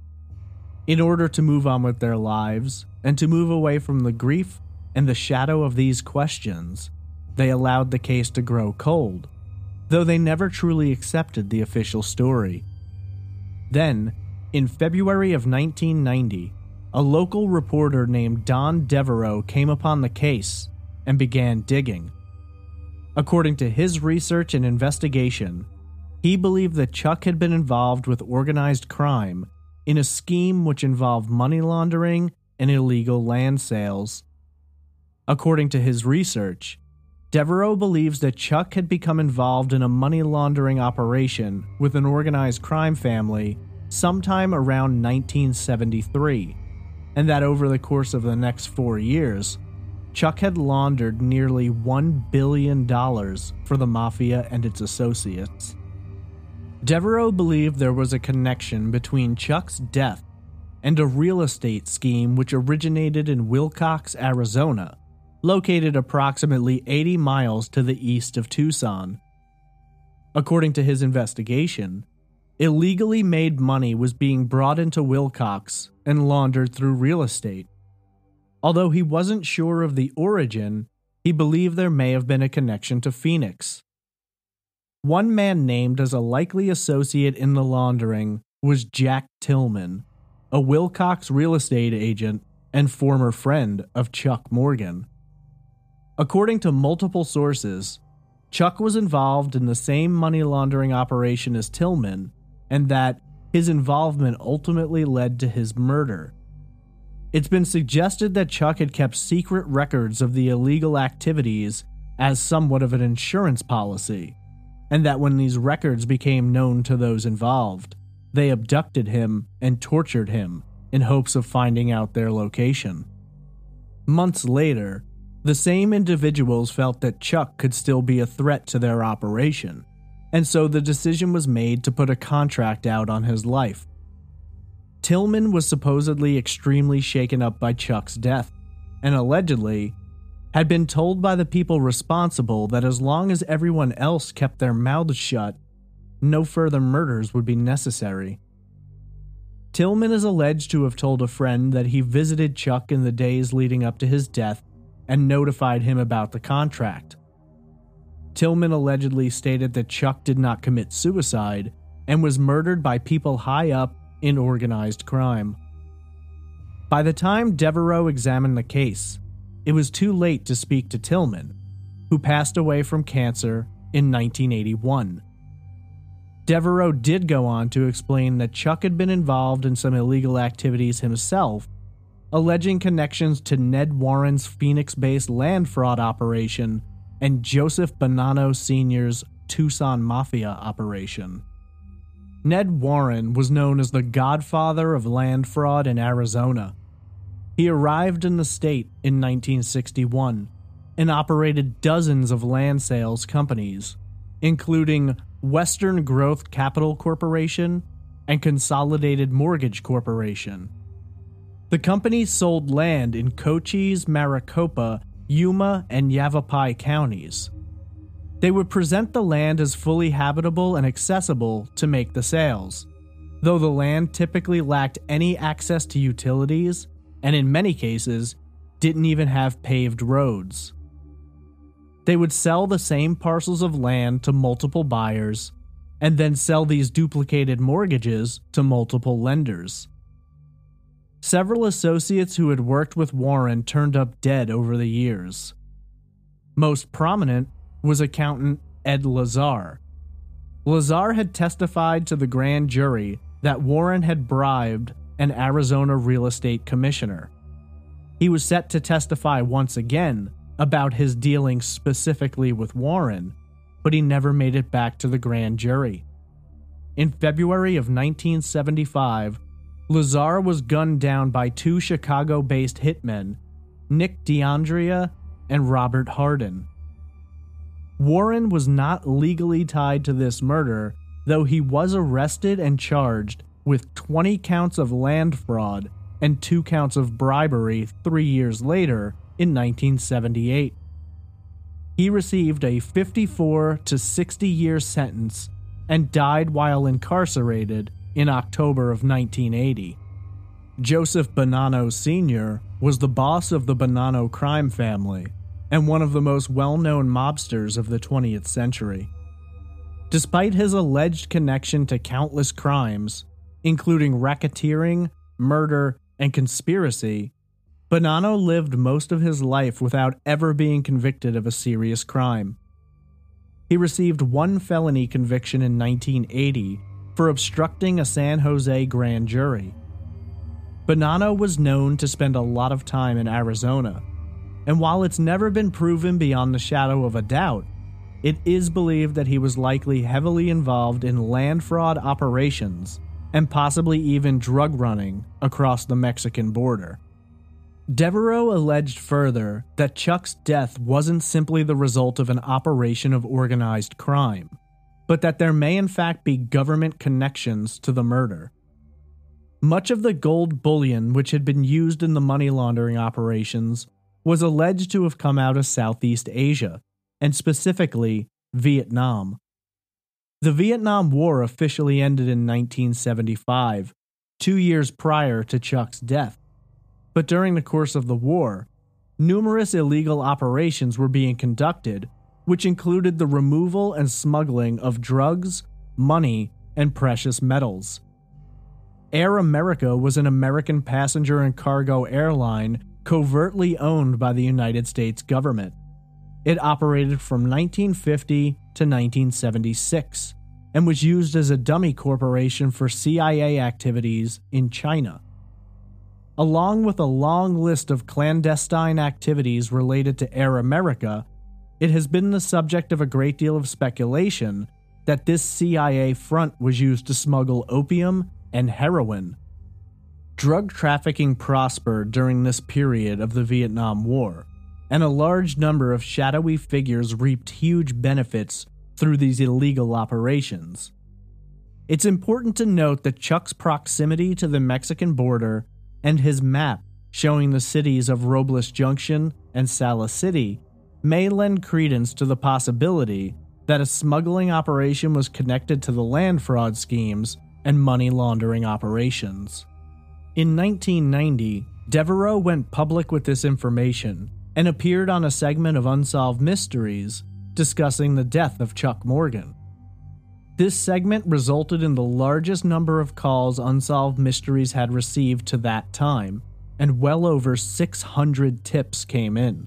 In order to move on with their lives, and to move away from the grief and the shadow of these questions, they allowed the case to grow cold, though they never truly accepted the official story. Then, in February of nineteen ninety, a local reporter named Don Devereaux came upon the case and began digging. According to his research and investigation, he believed that Chuck had been involved with organized crime in a scheme which involved money laundering and illegal land sales. According to his research, Devereaux believes that Chuck had become involved in a money laundering operation with an organized crime family sometime around nineteen seventy-three, and that over the course of the next four years, Chuck had laundered nearly one billion dollars for the mafia and its associates. Devereaux believed there was a connection between Chuck's death and a real estate scheme which originated in Willcox, Arizona, located approximately eighty miles to the east of Tucson. According to his investigation, illegally made money was being brought into Willcox and laundered through real estate. Although he wasn't sure of the origin, he believed there may have been a connection to Phoenix. One man named as a likely associate in the laundering was Jack Tillman, a Willcox real estate agent and former friend of Chuck Morgan. According to multiple sources, Chuck was involved in the same money laundering operation as Tillman, and that his involvement ultimately led to his murder. It's been suggested that Chuck had kept secret records of the illegal activities as somewhat of an insurance policy, and that when these records became known to those involved, they abducted him and tortured him in hopes of finding out their location. Months later, the same individuals felt that Chuck could still be a threat to their operation, and so the decision was made to put a contract out on his life. Tillman was supposedly extremely shaken up by Chuck's death, and allegedly had been told by the people responsible that as long as everyone else kept their mouths shut, no further murders would be necessary. Tillman is alleged to have told a friend that he visited Chuck in the days leading up to his death and notified him about the contract. Tillman allegedly stated that Chuck did not commit suicide and was murdered by people high up in organized crime. By the time Devereaux examined the case, it was too late to speak to Tillman, who passed away from cancer in nineteen eighty-one. Devereaux did go on to explain that Chuck had been involved in some illegal activities himself, alleging connections to Ned Warren's Phoenix-based land fraud operation and Joseph Bonanno Senior's Tucson Mafia operation. Ned Warren was known as the godfather of land fraud in Arizona. He arrived in the state in nineteen sixty-one and operated dozens of land sales companies, including Western Growth Capital Corporation and Consolidated Mortgage Corporation. The company sold land in Cochise, Maricopa, Yuma, and Yavapai counties. They would present the land as fully habitable and accessible to make the sales, though the land typically lacked any access to utilities and in many cases didn't even have paved roads. They would sell the same parcels of land to multiple buyers and then sell these duplicated mortgages to multiple lenders. Several associates who had worked with Warren turned up dead over the years. Most prominent was accountant Ed Lazar. Lazar had testified to the grand jury that Warren had bribed an Arizona real estate commissioner. He was set to testify once again about his dealings specifically with Warren, but he never made it back to the grand jury. In February of nineteen seventy-five, Lazar was gunned down by two Chicago-based hitmen, Nick DeAndrea and Robert Hardin. Warren was not legally tied to this murder, though he was arrested and charged with twenty counts of land fraud and two counts of bribery three years later in nineteen seventy-eight. He received a fifty-four to sixty year sentence and died while incarcerated in October of nineteen eighty. Joseph Bonanno Senior was the boss of the Bonanno crime family and one of the most well-known mobsters of the twentieth century. Despite his alleged connection to countless crimes, including racketeering, murder, and conspiracy, Bonanno lived most of his life without ever being convicted of a serious crime. He received one felony conviction in nineteen eighty for obstructing a San Jose grand jury. Bonanno was known to spend a lot of time in Arizona, and while it's never been proven beyond the shadow of a doubt, it is believed that he was likely heavily involved in land fraud operations and possibly even drug running across the Mexican border. Devereaux alleged further that Chuck's death wasn't simply the result of an operation of organized crime, but that there may in fact be government connections to the murder. Much of the gold bullion which had been used in the money laundering operations was alleged to have come out of Southeast Asia, and specifically Vietnam. The Vietnam War officially ended in nineteen seventy-five, two years prior to Chuck's death. But during the course of the war, numerous illegal operations were being conducted, which included the removal and smuggling of drugs, money, and precious metals. Air America was an American passenger and cargo airline covertly owned by the United States government. It operated from nineteen fifty to nineteen seventy-six and was used as a dummy corporation for C I A activities in China. Along with a long list of clandestine activities related to Air America, it has been the subject of a great deal of speculation that this C I A front was used to smuggle opium and heroin. Drug trafficking prospered during this period of the Vietnam War, and a large number of shadowy figures reaped huge benefits through these illegal operations. It's important to note that Chuck's proximity to the Mexican border and his map showing the cities of Robles Junction and Salis City may lend credence to the possibility that a smuggling operation was connected to the land fraud schemes and money laundering operations. In nineteen ninety, Devereaux went public with this information and appeared on a segment of Unsolved Mysteries discussing the death of Chuck Morgan. This segment resulted in the largest number of calls Unsolved Mysteries had received to that time, and well over six hundred tips came in.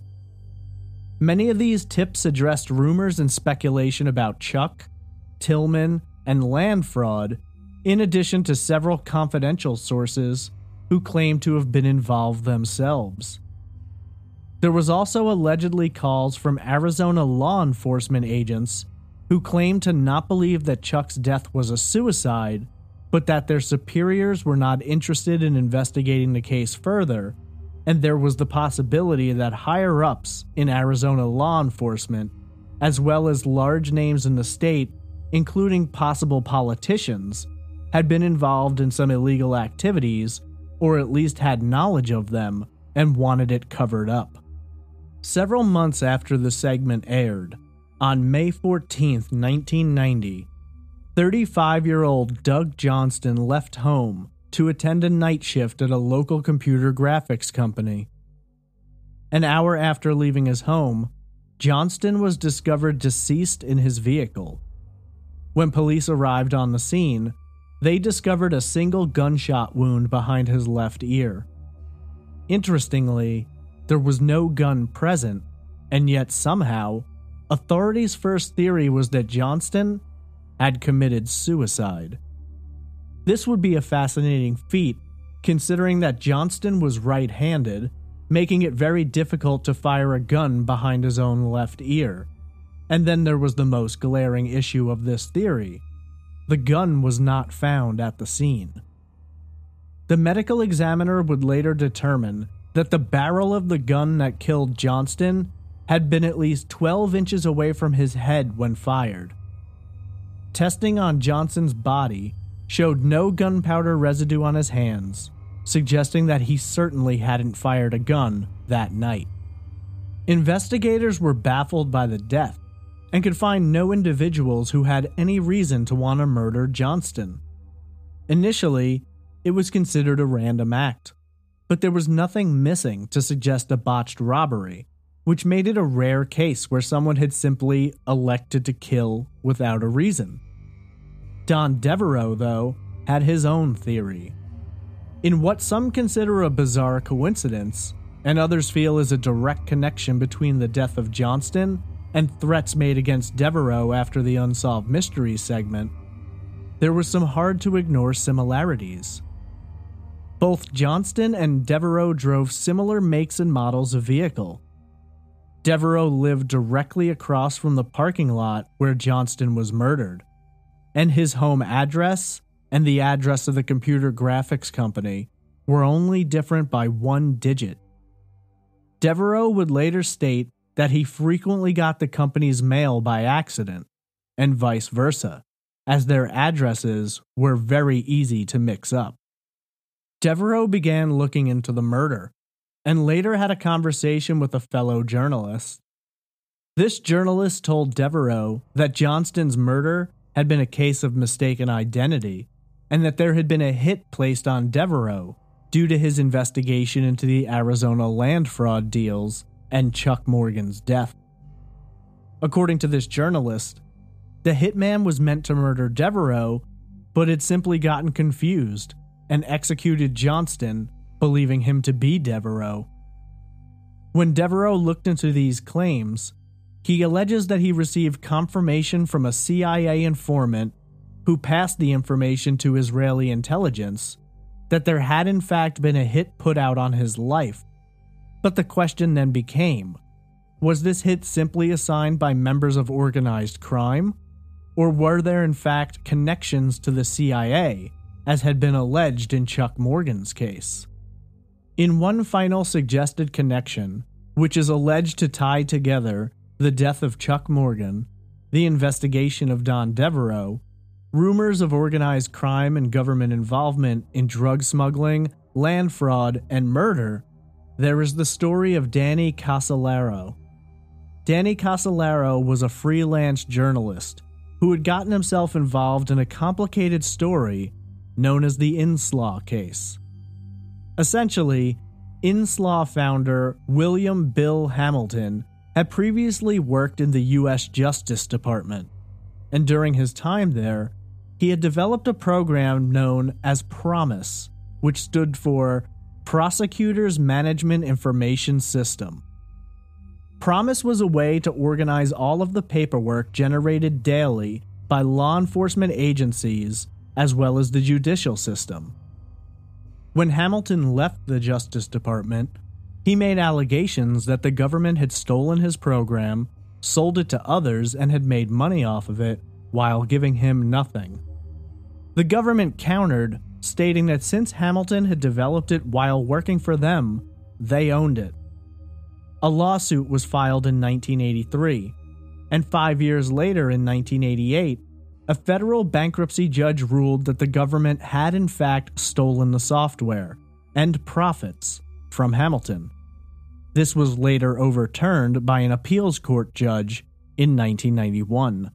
Many of these tips addressed rumors and speculation about Chuck, Tillman, and land fraud, in addition to several confidential sources who claimed to have been involved themselves. There was also allegedly calls from Arizona law enforcement agents who claimed to not believe that Chuck's death was a suicide, but that their superiors were not interested in investigating the case further, and there was the possibility that higher-ups in Arizona law enforcement, as well as large names in the state, including possible politicians, had been involved in some illegal activities, or at least had knowledge of them, and wanted it covered up. Several months after the segment aired, on May fourteenth, nineteen ninety, thirty-five-year-old Doug Johnston left home to attend a night shift at a local computer graphics company. An hour after leaving his home, Johnston was discovered deceased in his vehicle. When police arrived on the scene, they discovered a single gunshot wound behind his left ear. Interestingly, there was no gun present, and yet somehow, authorities' first theory was that Johnston had committed suicide. This would be a fascinating feat, considering that Johnston was right-handed, making it very difficult to fire a gun behind his own left ear. And then there was the most glaring issue of this theory. The gun was not found at the scene. The medical examiner would later determine that the barrel of the gun that killed Johnston had been at least twelve inches away from his head when fired. Testing on Johnston's body showed no gunpowder residue on his hands, suggesting that he certainly hadn't fired a gun that night. Investigators were baffled by the death and could find no individuals who had any reason to want to murder Johnston. Initially, it was considered a random act, but there was nothing missing to suggest a botched robbery, which made it a rare case where someone had simply elected to kill without a reason. Don Devereaux, though, had his own theory. In what some consider a bizarre coincidence, and others feel is a direct connection between the death of Johnston and threats made against Devereaux after the Unsolved Mysteries segment, there were some hard-to-ignore similarities. Both Johnston and Devereaux drove similar makes and models of vehicle. Devereaux lived directly across from the parking lot where Johnston was murdered, and his home address and the address of the computer graphics company were only different by one digit. Devereaux would later state that he frequently got the company's mail by accident, and vice versa, as their addresses were very easy to mix up. Devereaux began looking into the murder, and later had a conversation with a fellow journalist. This journalist told Devereaux that Johnston's murder had been a case of mistaken identity, and that there had been a hit placed on Devereaux due to his investigation into the Arizona land fraud deals and Chuck Morgan's death. According to this journalist, the hitman was meant to murder Devereaux, but had simply gotten confused and executed Johnston, believing him to be Devereaux. When Devereaux looked into these claims, he alleges that he received confirmation from a C I A informant who passed the information to Israeli intelligence, that there had in fact been a hit put out on his life. But the question then became, was this hit simply assigned by members of organized crime? Or were there in fact connections to the C I A, as had been alleged in Chuck Morgan's case? In one final suggested connection, which is alleged to tie together the death of Chuck Morgan, the investigation of Don Devereaux, rumors of organized crime and government involvement in drug smuggling, land fraud, and murder, there is the story of Danny Casolaro. Danny Casolaro was a freelance journalist who had gotten himself involved in a complicated story known as the Inslaw case. Essentially, Inslaw founder William Bill Hamilton had previously worked in the U S Justice Department, and during his time there, he had developed a program known as PROMISE, which stood for Prosecutors Management Information System. PROMISE was a way to organize all of the paperwork generated daily by law enforcement agencies as well as the judicial system. When Hamilton left the Justice Department, he made allegations that the government had stolen his program, sold it to others, and had made money off of it while giving him nothing. The government countered, stating that since Hamilton had developed it while working for them, they owned it. A lawsuit was filed in nineteen eighty-three, and five years later in nineteen eighty-eight, a federal bankruptcy judge ruled that the government had in fact stolen the software and profits from Hamilton. This was later overturned by an appeals court judge in nineteen ninety-one.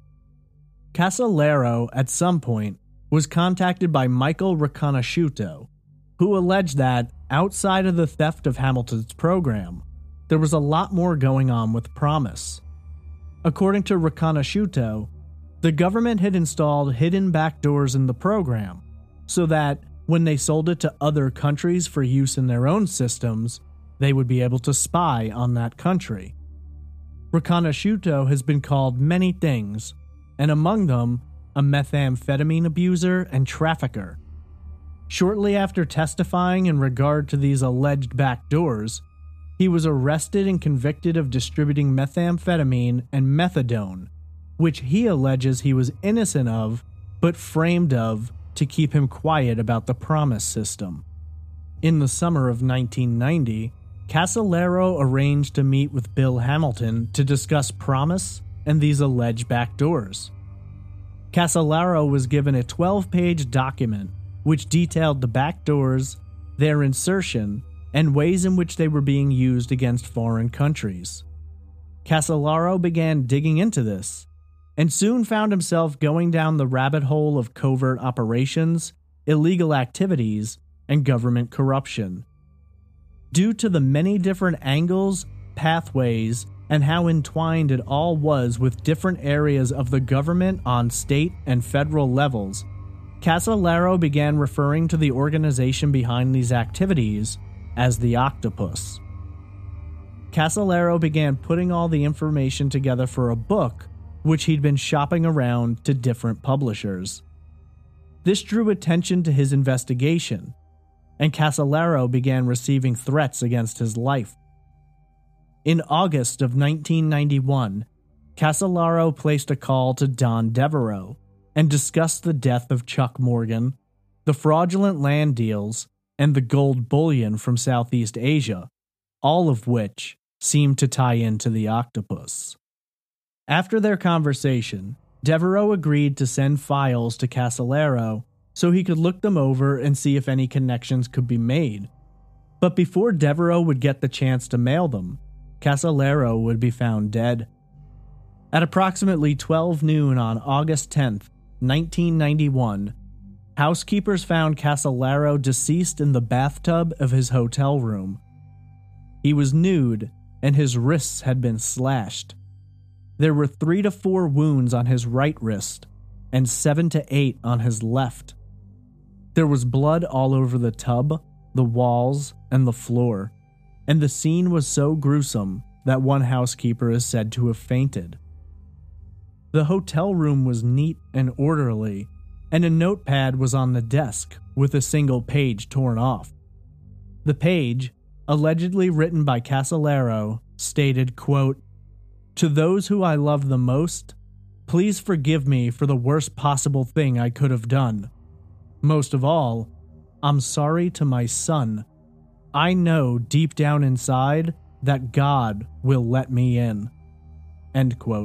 Casolaro, at some point, was contacted by Michael Riconosciuto, who alleged that, outside of the theft of Hamilton's program, there was a lot more going on with PROMISE. According to Riconosciuto, the government had installed hidden backdoors in the program, so that, when they sold it to other countries for use in their own systems, they would be able to spy on that country. Riconosciuto has been called many things, and among them, a methamphetamine abuser and trafficker. Shortly after testifying in regard to these alleged backdoors, he was arrested and convicted of distributing methamphetamine and methadone, which he alleges he was innocent of, but framed of, to keep him quiet about the PROMISE system. In the summer of nineteen ninety, Casolaro arranged to meet with Bill Hamilton to discuss PROMISE and these alleged backdoors. Casolaro was given a twelve-page document which detailed the backdoors, their insertion, and ways in which they were being used against foreign countries. Casolaro began digging into this, and soon found himself going down the rabbit hole of covert operations, illegal activities, and government corruption. Due to the many different angles, pathways, and how entwined it all was with different areas of the government on state and federal levels, Casolaro began referring to the organization behind these activities as the Octopus. Casolaro began putting all the information together for a book, which he'd been shopping around to different publishers. This drew attention to his investigation, and Casolaro began receiving threats against his life. In August of nineteen ninety-one, Casolaro placed a call to Don Devereaux and discussed the death of Chuck Morgan, the fraudulent land deals, and the gold bullion from Southeast Asia, all of which seemed to tie into the Octopus. After their conversation, Devereaux agreed to send files to Casolaro so he could look them over and see if any connections could be made. But before Devereaux would get the chance to mail them, Casolaro would be found dead. At approximately twelve noon on August tenth, nineteen ninety-one, housekeepers found Casolaro deceased in the bathtub of his hotel room. He was nude, and his wrists had been slashed. There were three to four wounds on his right wrist, and seven to eight on his left. There was blood all over the tub, the walls, and the floor, and the scene was so gruesome that one housekeeper is said to have fainted. The hotel room was neat and orderly, and a notepad was on the desk with a single page torn off. The page, allegedly written by Casolaro, stated, quote, "To those who I love the most, please forgive me for the worst possible thing I could have done. Most of all, I'm sorry to my son. I know deep down inside that God will let me in." End quote.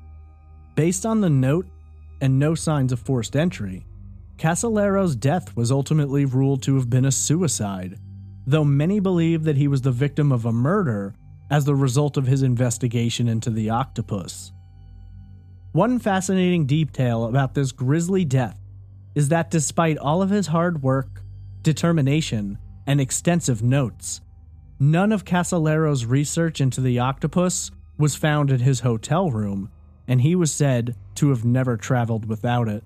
Based on the note and no signs of forced entry, Casolaro's death was ultimately ruled to have been a suicide, though many believe that he was the victim of a murder as the result of his investigation into the octopus. One fascinating detail about this grisly death is that despite all of his hard work, determination, and extensive notes, none of Casolaro's research into the octopus was found in his hotel room, and he was said to have never traveled without it.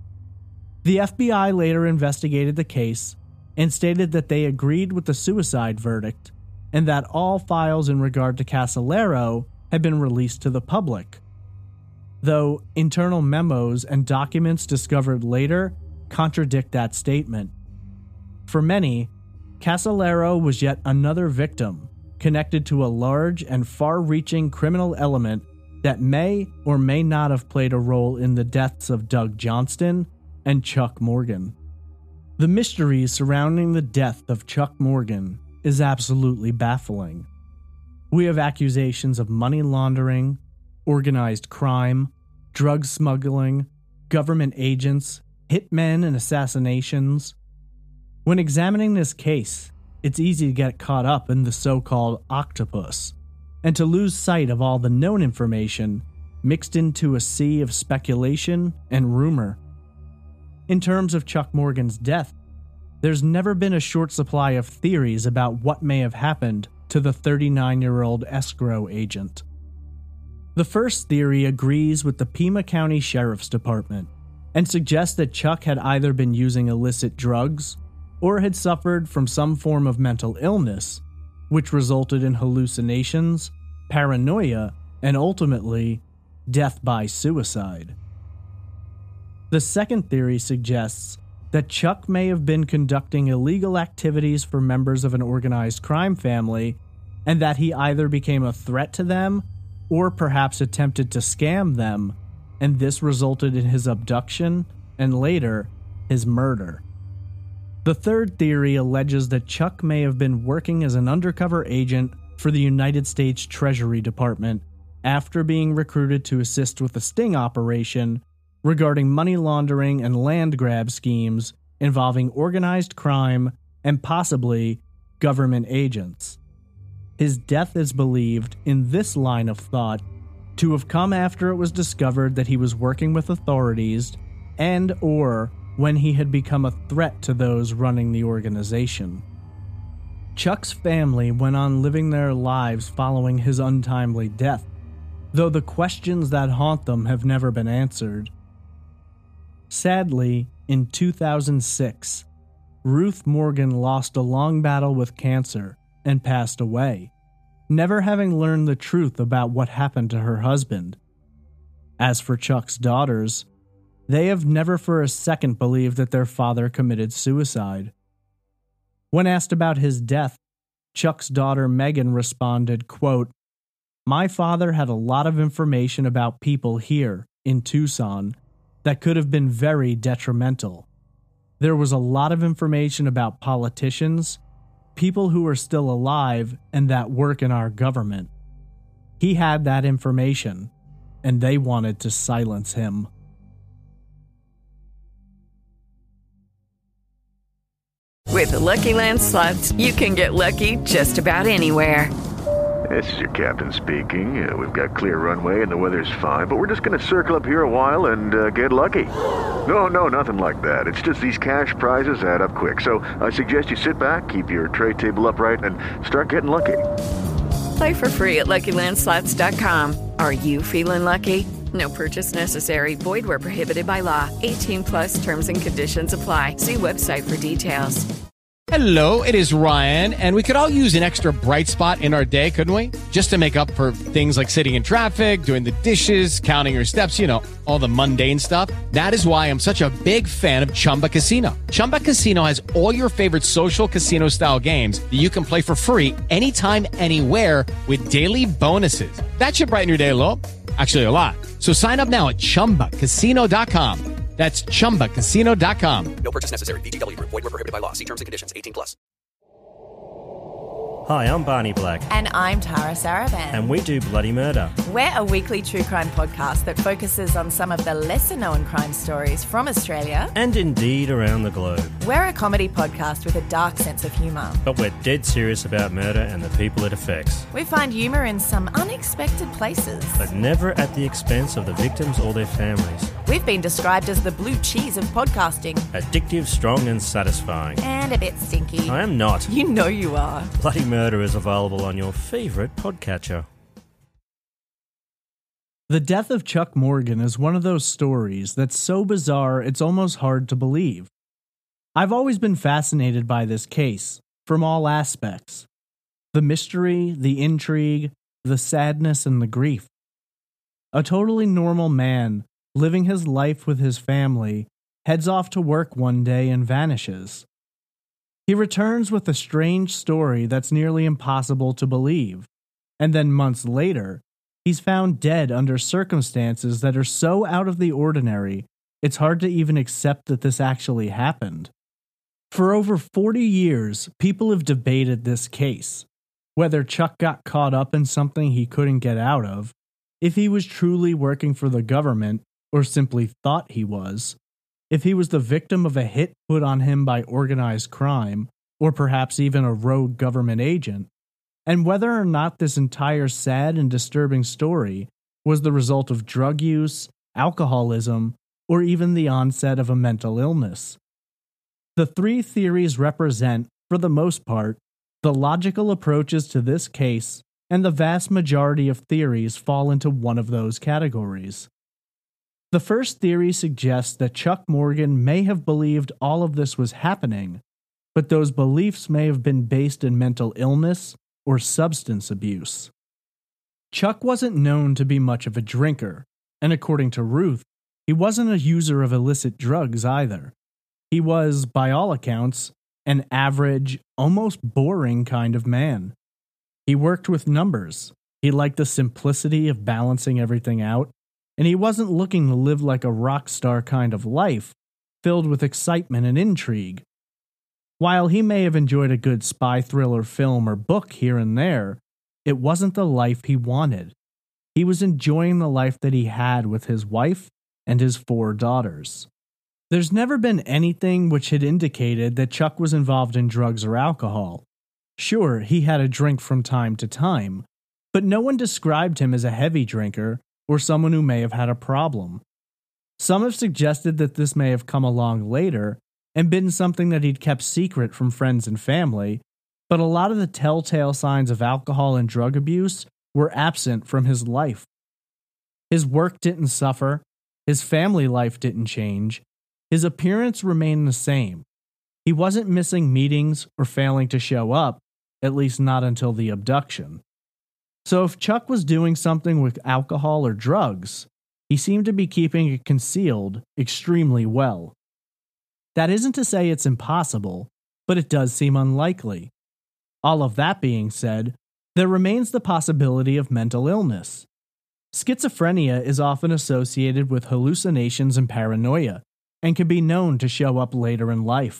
The F B I later investigated the case and stated that they agreed with the suicide verdict and that all files in regard to Casolaro had been released to the public, though internal memos and documents discovered later contradict that statement. For many, Casolaro was yet another victim connected to a large and far-reaching criminal element that may or may not have played a role in the deaths of Doug Johnston and Chuck Morgan. The mystery surrounding the death of Chuck Morgan is absolutely baffling. We have accusations of money laundering, organized crime, drug smuggling, government agents, hitmen, and assassinations. When examining this case, it's easy to get caught up in the so-called octopus, and to lose sight of all the known information mixed into a sea of speculation and rumor. In terms of Chuck Morgan's death, there's never been a short supply of theories about what may have happened to the thirty-nine-year-old escrow agent. The first theory agrees with the Pima County Sheriff's Department and suggests that Chuck had either been using illicit drugs or had suffered from some form of mental illness, which resulted in hallucinations, paranoia, and ultimately, death by suicide. The second theory suggests that Chuck may have been conducting illegal activities for members of an organized crime family, and that he either became a threat to them or perhaps attempted to scam them, and this resulted in his abduction and later, his murder. The third theory alleges that Chuck may have been working as an undercover agent for the United States Treasury Department after being recruited to assist with a sting operation regarding money laundering and land grab schemes involving organized crime and possibly government agents. His death is believed, in this line of thought, to have come after it was discovered that he was working with authorities and or when he had become a threat to those running the organization. Chuck's family went on living their lives following his untimely death, though the questions that haunt them have never been answered. Sadly, in two thousand six, Ruth Morgan lost a long battle with cancer and passed away, never having learned the truth about what happened to her husband. As for Chuck's daughters, they have never for a second believed that their father committed suicide. When asked about his death, Chuck's daughter Megan responded, quote, "My father had a lot of information about people here in Tucson that could have been very detrimental. There was a lot of information about politicians, people who are still alive and that work in our government. He had that information, and they wanted to silence him." With the Lucky Land Slots, you can get lucky just about anywhere. This is your captain speaking. Uh, we've got clear runway and the weather's fine, but we're just going to circle up here a while and uh, get lucky. No, no, nothing like that. It's just these cash prizes add up quick. So I suggest you sit back, keep your tray table upright, and start getting lucky. Play for free at Lucky Land Slots dot com. Are you feeling lucky? No purchase necessary. Void where prohibited by law. eighteen plus terms and conditions apply. See website for details. Hello, it is Ryan, and we could all use an extra bright spot in our day, couldn't we? Just to make up for things like sitting in traffic, doing the dishes, counting your steps, you know, all the mundane stuff. That is why I'm such a big fan of Chumba Casino. Chumba Casino has all your favorite social casino-style games that you can play for free anytime, anywhere with daily bonuses. That should brighten your day a little. Actually, a lot. So sign up now at chumba casino dot com. That's chumba casino dot com. No purchase necessary. V G W Group. Void where prohibited by law. See terms and conditions. eighteen plus. Hi, I'm Barney Black. And I'm Tara Saravan. And we do Bloody Murder. We're a weekly true crime podcast that focuses on some of the lesser-known crime stories from Australia. And indeed around the globe. We're a comedy podcast with a dark sense of humour. But we're dead serious about murder and the people it affects. We find humour in some unexpected places. But never at the expense of the victims or their families. We've been described as the blue cheese of podcasting. Addictive, strong and satisfying. And a bit stinky. I am not. You know you are. Bloody Murder is available on your favourite podcatcher. The death of Chuck Morgan is one of those stories that's so bizarre it's almost hard to believe. I've always been fascinated by this case, from all aspects. The mystery, the intrigue, the sadness, and the grief. A totally normal man, living his life with his family, heads off to work one day and vanishes. He returns with a strange story that's nearly impossible to believe, and then months later, he's found dead under circumstances that are so out of the ordinary, it's hard to even accept that this actually happened. For over forty years, people have debated this case, whether Chuck got caught up in something he couldn't get out of, if he was truly working for the government, or simply thought he was, if he was the victim of a hit put on him by organized crime, or perhaps even a rogue government agent, and whether or not this entire sad and disturbing story was the result of drug use, alcoholism, or even the onset of a mental illness. The three theories represent, for the most part, the logical approaches to this case, and the vast majority of theories fall into one of those categories. The first theory suggests that Chuck Morgan may have believed all of this was happening, but those beliefs may have been based in mental illness or substance abuse. Chuck wasn't known to be much of a drinker, and according to Ruth, he wasn't a user of illicit drugs either. He was, by all accounts, an average, almost boring kind of man. He worked with numbers, he liked the simplicity of balancing everything out, and he wasn't looking to live like a rock star kind of life, filled with excitement and intrigue. While he may have enjoyed a good spy thriller film or book here and there, it wasn't the life he wanted. He was enjoying the life that he had with his wife and his four daughters. There's never been anything which had indicated that Chuck was involved in drugs or alcohol. Sure, he had a drink from time to time, but no one described him as a heavy drinker or someone who may have had a problem. Some have suggested that this may have come along later and been something that he'd kept secret from friends and family, but a lot of the telltale signs of alcohol and drug abuse were absent from his life. His work didn't suffer, his family life didn't change, his appearance remained the same. He wasn't missing meetings or failing to show up, at least not until the abduction. So if Chuck was doing something with alcohol or drugs, he seemed to be keeping it concealed extremely well. That isn't to say it's impossible, but it does seem unlikely. All of that being said, there remains the possibility of mental illness. Schizophrenia is often associated with hallucinations and paranoia, and can be known to show up later in life.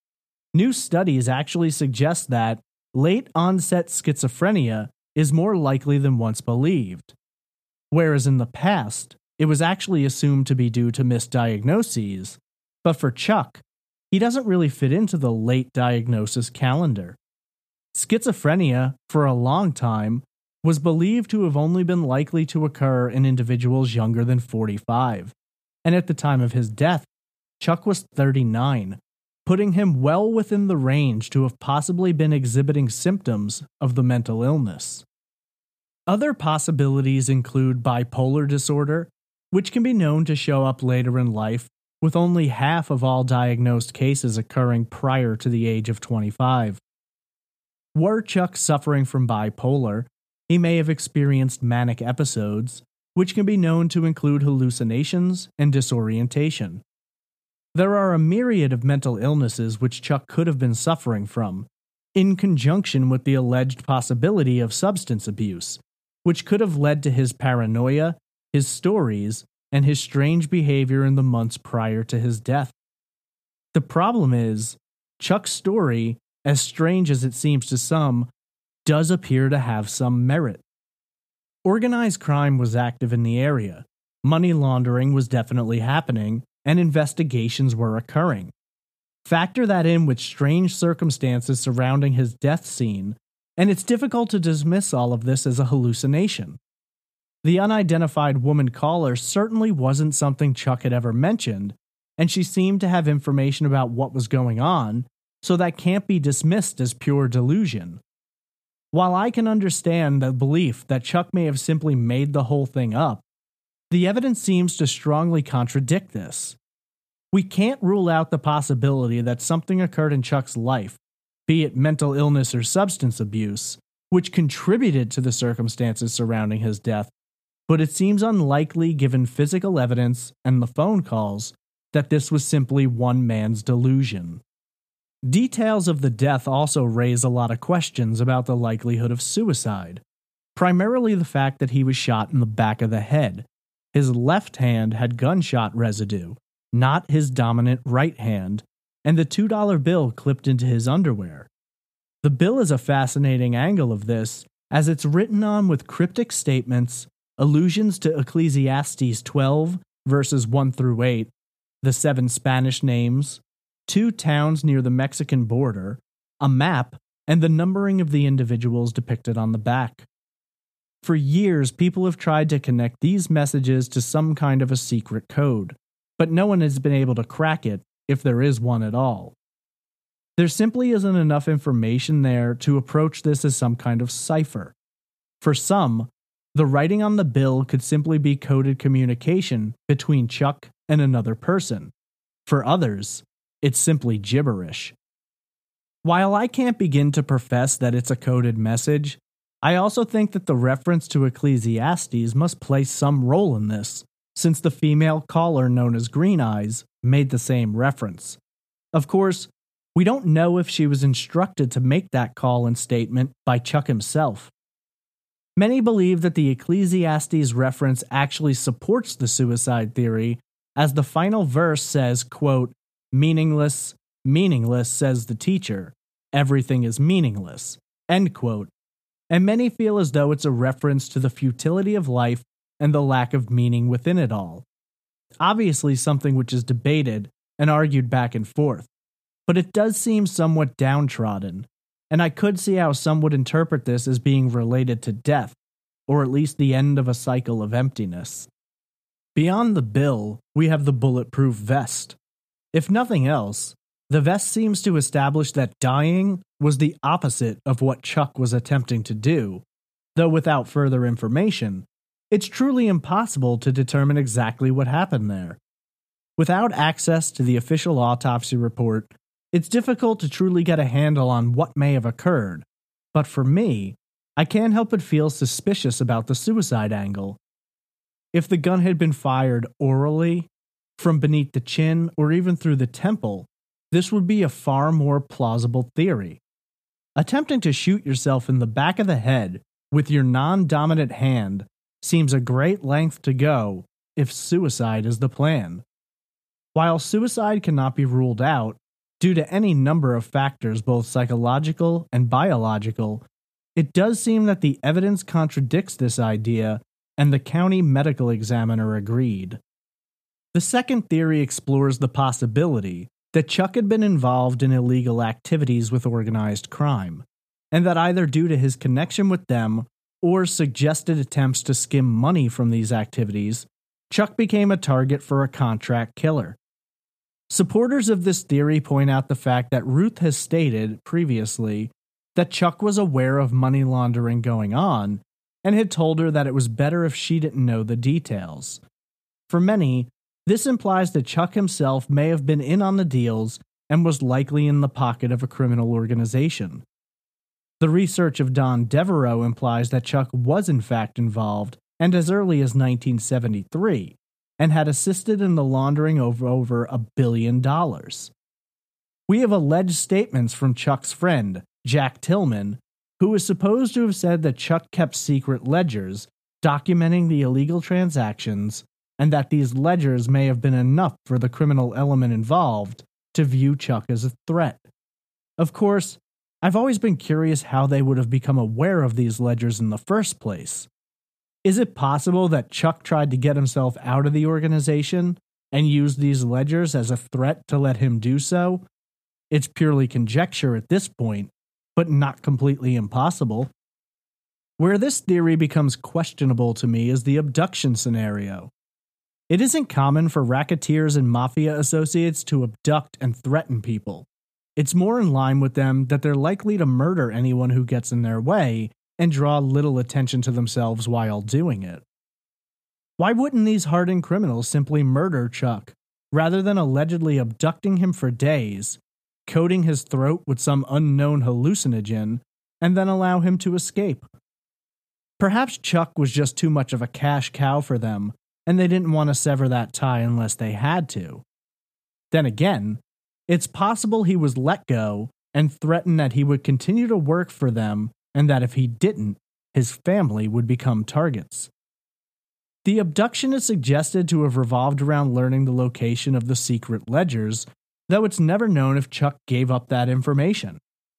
New studies actually suggest that late-onset schizophrenia is more likely than once believed, whereas in the past, it was actually assumed to be due to misdiagnoses, but for Chuck, he doesn't really fit into the late diagnosis calendar. Schizophrenia, for a long time, was believed to have only been likely to occur in individuals younger than forty-five, and at the time of his death, Chuck was thirty-nine, putting him well within the range to have possibly been exhibiting symptoms of the mental illness. Other possibilities include bipolar disorder, which can be known to show up later in life, with only half of all diagnosed cases occurring prior to the age of twenty-five. Were Chuck suffering from bipolar, he may have experienced manic episodes, which can be known to include hallucinations and disorientation. There are a myriad of mental illnesses which Chuck could have been suffering from, in conjunction with the alleged possibility of substance abuse, which could have led to his paranoia, his stories, and his strange behavior in the months prior to his death. The problem is, Chuck's story, as strange as it seems to some, does appear to have some merit. Organized crime was active in the area, money laundering was definitely happening, and investigations were occurring. Factor that in with strange circumstances surrounding his death scene, and it's difficult to dismiss all of this as a hallucination. The unidentified woman caller certainly wasn't something Chuck had ever mentioned, and she seemed to have information about what was going on, so that can't be dismissed as pure delusion. While I can understand the belief that Chuck may have simply made the whole thing up, the evidence seems to strongly contradict this. We can't rule out the possibility that something occurred in Chuck's life, be it mental illness or substance abuse, which contributed to the circumstances surrounding his death, but it seems unlikely given physical evidence and the phone calls that this was simply one man's delusion. Details of the death also raise a lot of questions about the likelihood of suicide, primarily the fact that he was shot in the back of the head. His left hand had gunshot residue, not his dominant right hand, and the two dollar bill clipped into his underwear. The bill is a fascinating angle of this, as it's written on with cryptic statements, allusions to Ecclesiastes twelve, verses one through eight, the seven Spanish names, two towns near the Mexican border, a map, and the numbering of the individuals depicted on the back. For years, people have tried to connect these messages to some kind of a secret code, but no one has been able to crack it, if there is one at all. There simply isn't enough information there to approach this as some kind of cipher. For some, the writing on the bill could simply be coded communication between Chuck and another person. For others, it's simply gibberish. While I can't begin to profess that it's a coded message, I also think that the reference to Ecclesiastes must play some role in this, since the female caller known as Green Eyes made the same reference. Of course, we don't know if she was instructed to make that call and statement by Chuck himself. Many believe that the Ecclesiastes reference actually supports the suicide theory, as the final verse says, quote, "Meaningless, meaningless, says the teacher. Everything is meaningless," end quote. And many feel as though it's a reference to the futility of life and the lack of meaning within it all. Obviously something which is debated and argued back and forth, but it does seem somewhat downtrodden, and I could see how some would interpret this as being related to death, or at least the end of a cycle of emptiness. Beyond the bill, we have the bulletproof vest. If nothing else, the vest seems to establish that dying was the opposite of what Chuck was attempting to do, though without further information, it's truly impossible to determine exactly what happened there. Without access to the official autopsy report, it's difficult to truly get a handle on what may have occurred, but for me, I can't help but feel suspicious about the suicide angle. If the gun had been fired orally, from beneath the chin, or even through the temple, this would be a far more plausible theory. Attempting to shoot yourself in the back of the head with your non-dominant hand seems a great length to go if suicide is the plan. While suicide cannot be ruled out, due to any number of factors both psychological and biological, it does seem that the evidence contradicts this idea, and the county medical examiner agreed. The second theory explores the possibility that Chuck had been involved in illegal activities with organized crime, and that either due to his connection with them or suggested attempts to skim money from these activities, Chuck became a target for a contract killer. Supporters of this theory point out the fact that Ruth has stated previously that Chuck was aware of money laundering going on and had told her that it was better if she didn't know the details. For many, This implies that Chuck himself may have been in on the deals and was likely in the pocket of a criminal organization. The research of Don Devereaux implies that Chuck was in fact involved, and as early as nineteen seventy-three, and had assisted in the laundering of over a billion dollars. We have alleged statements from Chuck's friend, Jack Tillman, who is supposed to have said that Chuck kept secret ledgers documenting the illegal transactions, and that these ledgers may have been enough for the criminal element involved to view Chuck as a threat. Of course, I've always been curious how they would have become aware of these ledgers in the first place. Is it possible that Chuck tried to get himself out of the organization and used these ledgers as a threat to let him do so? It's purely conjecture at this point, but not completely impossible. Where this theory becomes questionable to me is the abduction scenario. It isn't common for racketeers and mafia associates to abduct and threaten people. It's more in line with them that they're likely to murder anyone who gets in their way and draw little attention to themselves while doing it. Why wouldn't these hardened criminals simply murder Chuck, rather than allegedly abducting him for days, coating his throat with some unknown hallucinogen, and then allow him to escape? Perhaps Chuck was just too much of a cash cow for them, and they didn't want to sever that tie unless they had to. Then again, it's possible he was let go and threatened that he would continue to work for them, and that if he didn't, his family would become targets. The abduction is suggested to have revolved around learning the location of the secret ledgers, though it's never known if Chuck gave up that information.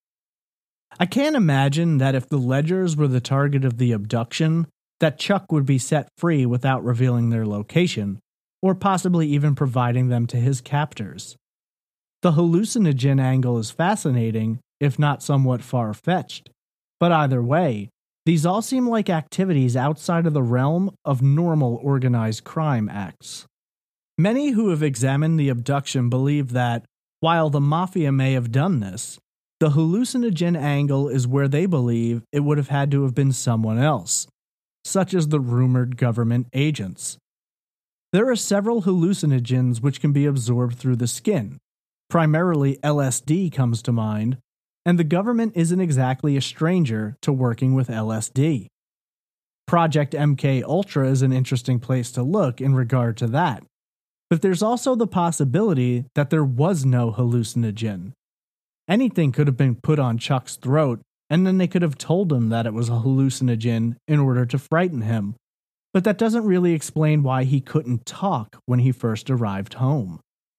I can't imagine that if the ledgers were the target of the abduction, that Chuck would be set free without revealing their location, or possibly even providing them to his captors. The hallucinogen angle is fascinating, if not somewhat far-fetched, but either way, these all seem like activities outside of the realm of normal organized crime acts. Many who have examined the abduction believe that, while the mafia may have done this, the hallucinogen angle is where they believe it would have had to have been someone else, such as the rumored government agents. There are several hallucinogens which can be absorbed through the skin. Primarily L S D comes to mind, and the government isn't exactly a stranger to working with L S D. Project M K Ultra is an interesting place to look in regard to that, but there's also the possibility that there was no hallucinogen. Anything could have been put on Chuck's throat, and then they could have told him that it was a hallucinogen in order to frighten him, but that doesn't really explain why he couldn't talk when he first arrived home.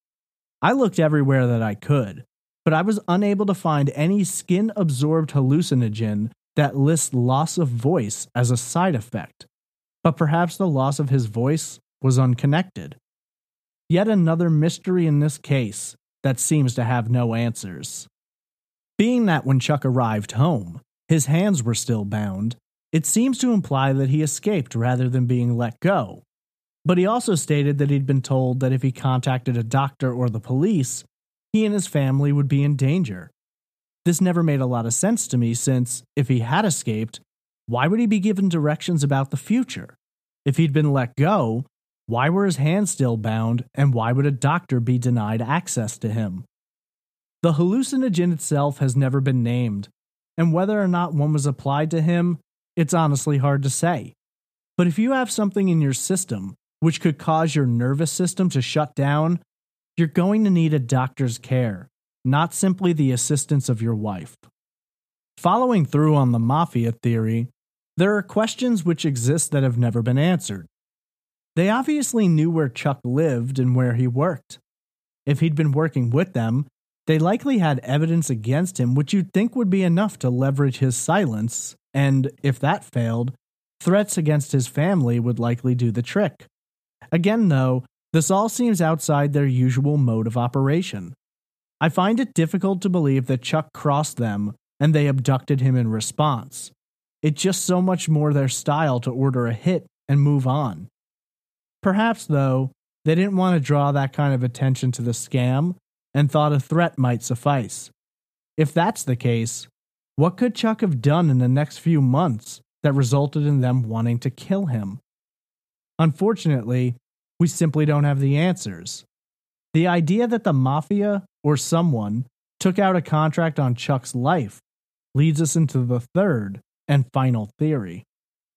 I looked everywhere that I could, but I was unable to find any skin-absorbed hallucinogen that lists loss of voice as a side effect, but perhaps the loss of his voice was unconnected. Yet another mystery in this case that seems to have no answers. Being that when Chuck arrived home, his hands were still bound, it seems to imply that he escaped rather than being let go. But he also stated that he'd been told that if he contacted a doctor or the police, he and his family would be in danger. This never made a lot of sense to me since, if he had escaped, why would he be given directions about the future? If he'd been let go, why were his hands still bound, and why would a doctor be denied access to him? The hallucinogen itself has never been named, and whether or not one was applied to him, it's honestly hard to say. But if you have something in your system which could cause your nervous system to shut down, you're going to need a doctor's care, not simply the assistance of your wife. Following through on the mafia theory, there are questions which exist that have never been answered. They obviously knew where Chuck lived and where he worked. If he'd been working with them, they likely had evidence against him which you'd think would be enough to leverage his silence, and, if that failed, threats against his family would likely do the trick. Again, though, this all seems outside their usual mode of operation. I find it difficult to believe that Chuck crossed them and they abducted him in response. It's just so much more their style to order a hit and move on. Perhaps, though, they didn't want to draw that kind of attention to the scam and thought a threat might suffice. If that's the case, what could Chuck have done in the next few months that resulted in them wanting to kill him? Unfortunately, We simply don't have the answers. The idea that the mafia, or someone, took out a contract on Chuck's life leads us into the third and final theory.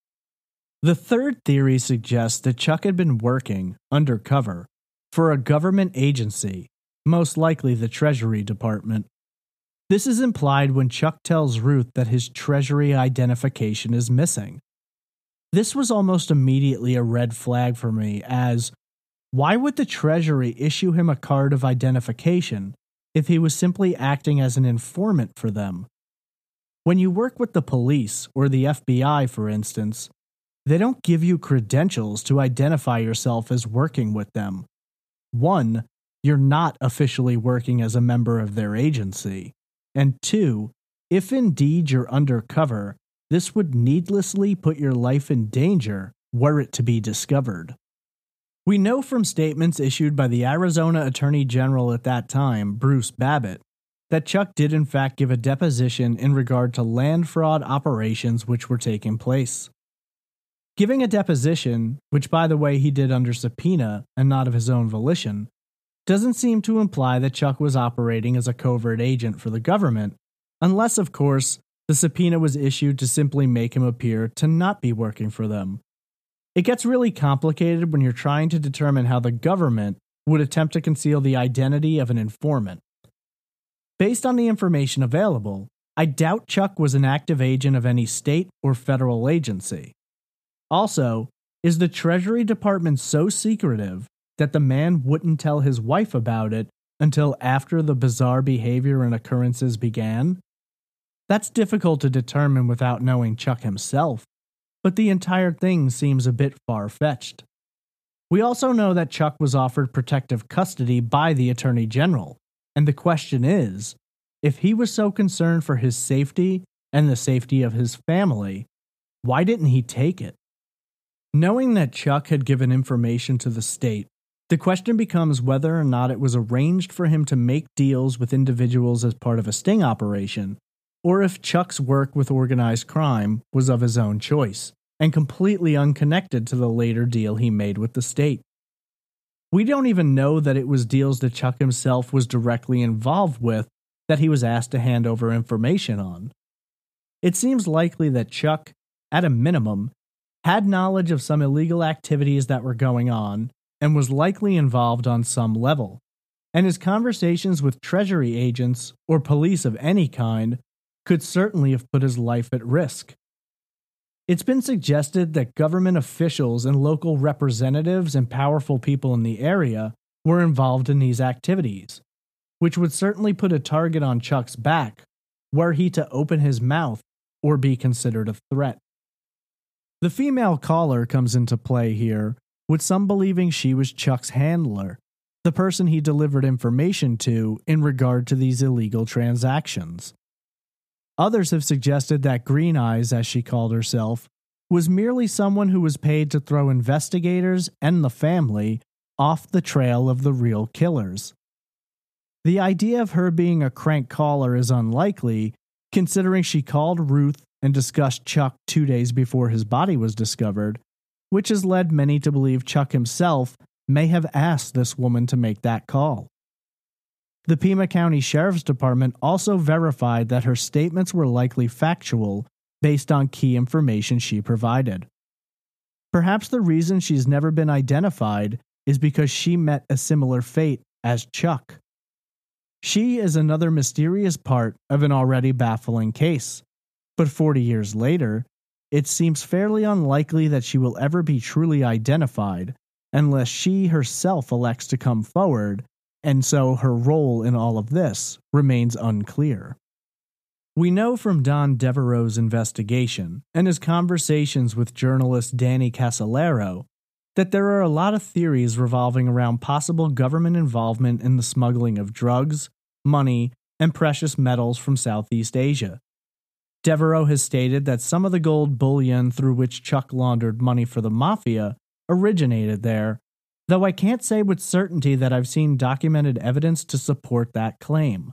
The third theory suggests that Chuck had been working undercover for a government agency, most likely the Treasury Department. This is implied when Chuck tells Ruth that his Treasury identification is missing. This was almost immediately a red flag for me, as why would the Treasury issue him a card of identification if he was simply acting as an informant for them? When you work with the police or the F B I, for instance, they don't give you credentials to identify yourself as working with them. One, you're not officially working as a member of their agency. And two, if indeed you're undercover, this would needlessly put your life in danger were it to be discovered. We know from statements issued by the Arizona Attorney General at that time, Bruce Babbitt, that Chuck did in fact give a deposition in regard to land fraud operations which were taking place. Giving a deposition, which by the way he did under subpoena and not of his own volition, doesn't seem to imply that Chuck was operating as a covert agent for the government, unless, of course, the subpoena was issued to simply make him appear to not be working for them. It gets really complicated when you're trying to determine how the government would attempt to conceal the identity of an informant. Based on the information available, I doubt Chuck was an active agent of any state or federal agency. Also, is the Treasury Department so secretive that the man wouldn't tell his wife about it until after the bizarre behavior and occurrences began? That's difficult to determine without knowing Chuck himself, but the entire thing seems a bit far-fetched. We also know that Chuck was offered protective custody by the Attorney General, and the question is, if he was so concerned for his safety and the safety of his family, why didn't he take it? Knowing that Chuck had given information to the state, the question becomes whether or not it was arranged for him to make deals with individuals as part of a sting operation, or if Chuck's work with organized crime was of his own choice, and completely unconnected to the later deal he made with the state. We don't even know that it was deals that Chuck himself was directly involved with that he was asked to hand over information on. It seems likely that Chuck, at a minimum, had knowledge of some illegal activities that were going on, and was likely involved on some level, and his conversations with Treasury agents or police of any kind could certainly have put his life at risk. It's been suggested that government officials and local representatives and powerful people in the area were involved in these activities, which would certainly put a target on Chuck's back were he to open his mouth or be considered a threat. The female caller comes into play here, with some believing she was Chuck's handler, the person he delivered information to in regard to these illegal transactions. Others have suggested that Green Eyes, as she called herself, was merely someone who was paid to throw investigators and the family off the trail of the real killers. The idea of her being a crank caller is unlikely, considering she called Ruth and discussed Chuck two days before his body was discovered, which has led many to believe Chuck himself may have asked this woman to make that call. The Pima County Sheriff's Department also verified that her statements were likely factual based on key information she provided. Perhaps the reason she's never been identified is because she met a similar fate as Chuck. She is another mysterious part of an already baffling case, but forty years later, it seems fairly unlikely that she will ever be truly identified unless she herself elects to come forward, and so her role in all of this remains unclear. We know from Don Devereaux's investigation and his conversations with journalist Danny Casolaro that there are a lot of theories revolving around possible government involvement in the smuggling of drugs, money, and precious metals from Southeast Asia. Devereaux has stated that some of the gold bullion through which Chuck laundered money for the mafia originated there, though I can't say with certainty that I've seen documented evidence to support that claim.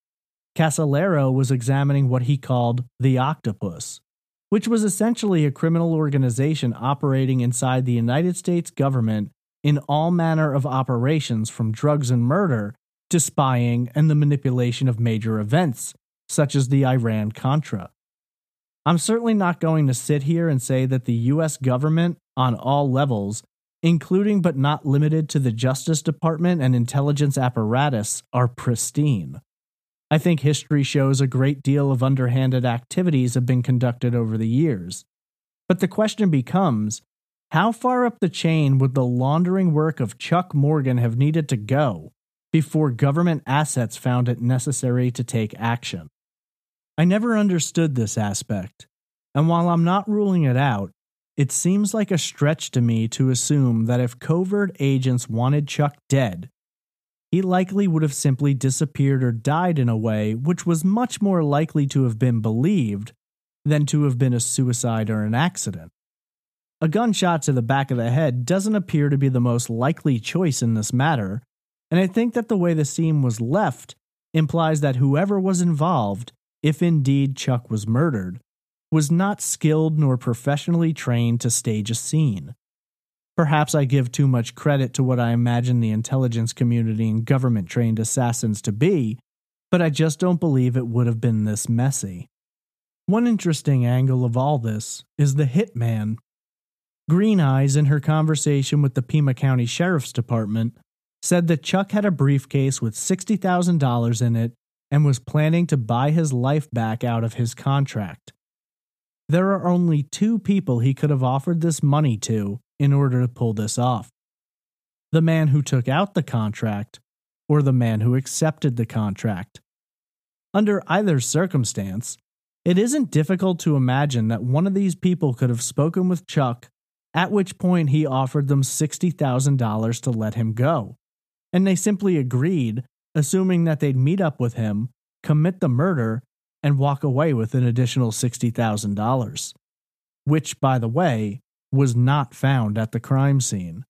Casolaro was examining what he called the Octopus, which was essentially a criminal organization operating inside the United States government in all manner of operations from drugs and murder to spying and the manipulation of major events, such as the Iran-Contra. I'm certainly not going to sit here and say that the U S government, on all levels, including but not limited to the Justice Department and intelligence apparatus, are pristine. I think history shows a great deal of underhanded activities have been conducted over the years. But the question becomes, how far up the chain would the laundering work of Chuck Morgan have needed to go before government assets found it necessary to take action? I never understood this aspect, and while I'm not ruling it out, it seems like a stretch to me to assume that if covert agents wanted Chuck dead, he likely would have simply disappeared or died in a way which was much more likely to have been believed than to have been a suicide or an accident. A gunshot to the back of the head doesn't appear to be the most likely choice in this matter, and I think that the way the scene was left implies that whoever was involved, if indeed Chuck was murdered, was not skilled nor professionally trained to stage a scene. Perhaps I give too much credit to what I imagine the intelligence community and government-trained assassins to be, but I just don't believe it would have been this messy. One interesting angle of all this is the hitman. Green Eyes, in her conversation with the Pima County Sheriff's Department, said that Chuck had a briefcase with sixty thousand dollars in it and was planning to buy his life back out of his contract. There are only two people he could have offered this money to in order to pull this off: the man who took out the contract or the man who accepted the contract. Under either circumstance, it isn't difficult to imagine that one of these people could have spoken with Chuck, at which point he offered them sixty thousand dollars to let him go, and they simply agreed, assuming that they'd meet up with him, commit the murder, and walk away with an additional sixty thousand dollars, which, by the way, was not found at the crime scene.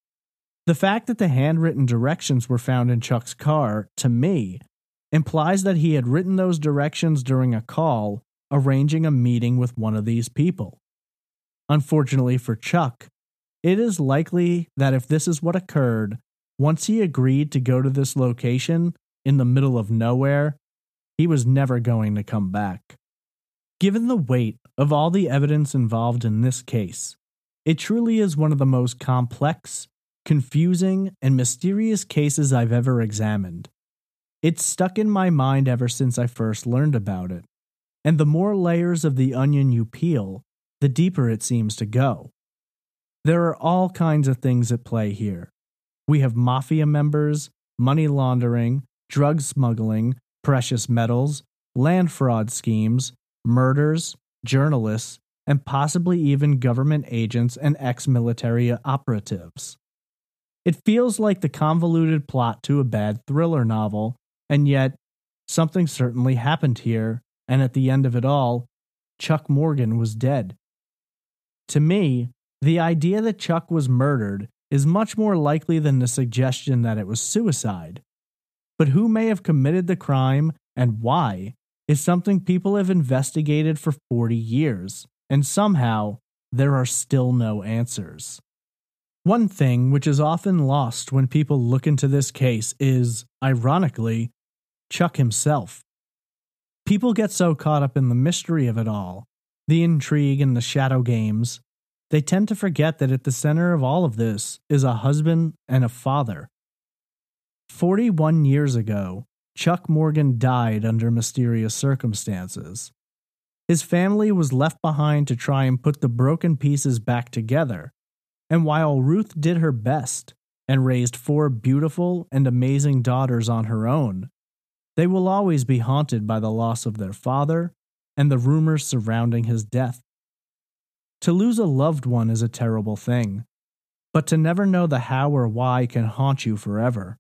The fact that the handwritten directions were found in Chuck's car, to me, implies that he had written those directions during a call arranging a meeting with one of these people. Unfortunately for Chuck, it is likely that if this is what occurred, once he agreed to go to this location in the middle of nowhere, he was never going to come back. Given the weight of all the evidence involved in this case, it truly is one of the most complex, confusing, and mysterious cases I've ever examined. It's stuck in my mind ever since I first learned about it, and the more layers of the onion you peel, the deeper it seems to go. There are all kinds of things at play here. We have mafia members, money laundering, drug smuggling, precious metals, land fraud schemes, murders, journalists, and possibly even government agents and ex-military operatives. It feels like the convoluted plot to a bad thriller novel, and yet, something certainly happened here, and at the end of it all, Chuck Morgan was dead. To me, the idea that Chuck was murdered is much more likely than the suggestion that it was suicide. But who may have committed the crime and why is something people have investigated for forty years, and somehow there are still no answers. One thing which is often lost when people look into this case is, ironically, Chuck himself. People get so caught up in the mystery of it all, the intrigue and the shadow games, they tend to forget that at the center of all of this is a husband and a father. forty-one years ago, Chuck Morgan died under mysterious circumstances. His family was left behind to try and put the broken pieces back together, and while Ruth did her best and raised four beautiful and amazing daughters on her own, they will always be haunted by the loss of their father and the rumors surrounding his death. To lose a loved one is a terrible thing, but to never know the how or why can haunt you forever.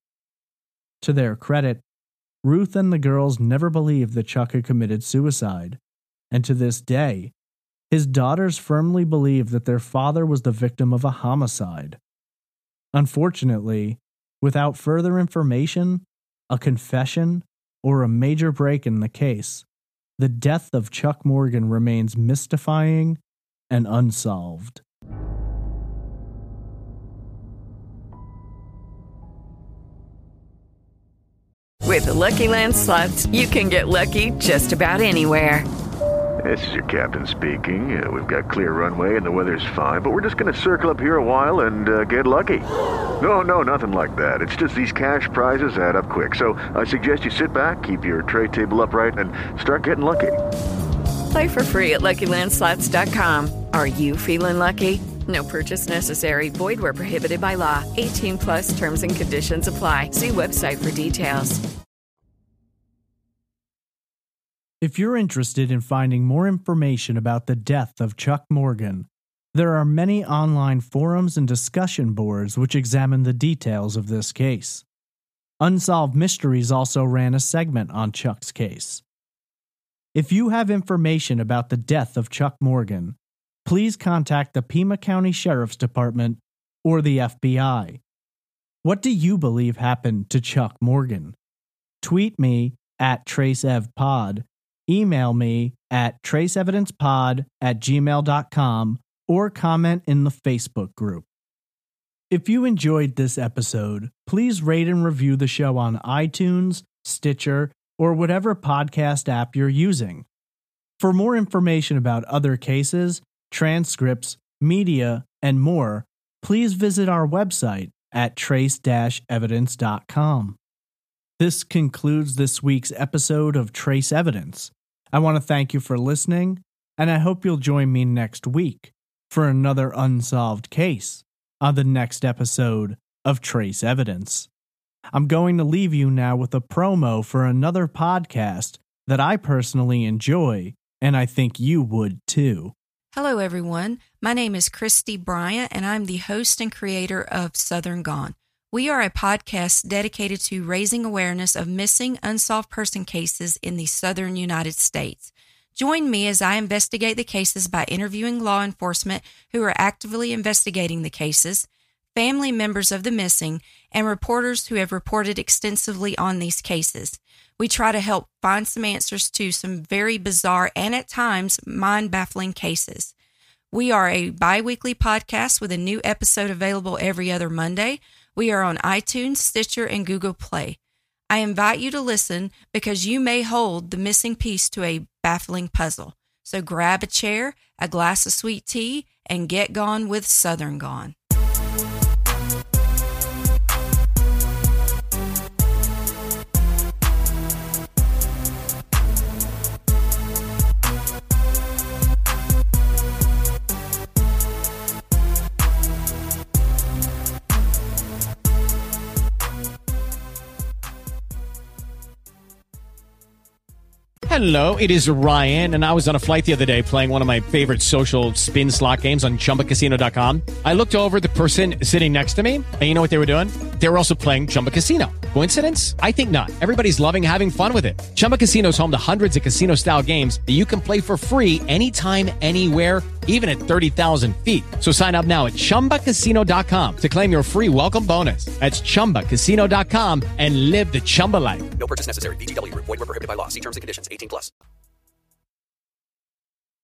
To their credit, Ruth and the girls never believed that Chuck had committed suicide, and to this day, his daughters firmly believe that their father was the victim of a homicide. Unfortunately, without further information, a confession, or a major break in the case, the death of Chuck Morgan remains mystifying and unsolved. With the Lucky Land Slots, you can get lucky just about anywhere. This is your captain speaking. Uh, we've got clear runway and the weather's fine, but we're just going to circle up here a while and uh, get lucky. No, no, nothing like that. It's just these cash prizes add up quick. So I suggest you sit back, keep your tray table upright, and start getting lucky. Play for free at Lucky Land Slots dot com. Are you feeling lucky? No purchase necessary. Void where prohibited by law. eighteen plus terms and conditions apply. See website for details. If you're interested in finding more information about the death of Chuck Morgan, there are many online forums and discussion boards which examine the details of this case. Unsolved Mysteries also ran a segment on Chuck's case. If you have information about the death of Chuck Morgan, please contact the Pima County Sheriff's Department or the F B I. What do you believe happened to Chuck Morgan? Tweet me at TraceEvPod, email me at traceevidencepod at gmail dot com, or comment in the Facebook group. If you enjoyed this episode, please rate and review the show on iTunes, Stitcher, or whatever podcast app you're using. For more information about other cases, transcripts, media, and more, please visit our website at trace dash evidence dot com. This concludes this week's episode of Trace Evidence. I want to thank you for listening, and I hope you'll join me next week for another unsolved case on the next episode of Trace Evidence. I'm going to leave you now with a promo for another podcast that I personally enjoy, and I think you would too. Hello, everyone. My name is Christy Bryant, and I'm the host and creator of Southern Gone. We are a podcast dedicated to raising awareness of missing, unsolved person cases in the southern United States. Join me as I investigate the cases by interviewing law enforcement who are actively investigating the cases, family members of the missing, and reporters who have reported extensively on these cases. We try to help find some answers to some very bizarre and at times mind-baffling cases. We are a bi-weekly podcast with a new episode available every other Monday. We are on iTunes, Stitcher, and Google Play. I invite you to listen because you may hold the missing piece to a baffling puzzle. So grab a chair, a glass of sweet tea, and get gone with Southern Gone. Hello, it is Ryan, and I was on a flight the other day playing one of my favorite social spin slot games on Chumba Casino dot com. I looked over at the person sitting next to me, and you know what they were doing? They were also playing Chumba Casino. Coincidence? I think not. Everybody's loving having fun with it. Chumba Casino is home to hundreds of casino-style games that you can play for free anytime, anywhere, even at thirty thousand feet. So sign up now at Chumba Casino dot com to claim your free welcome bonus. That's Chumba Casino dot com and live the Chumba life. No purchase necessary. V G W. Void where prohibited by law. See terms and conditions. eighteen plus.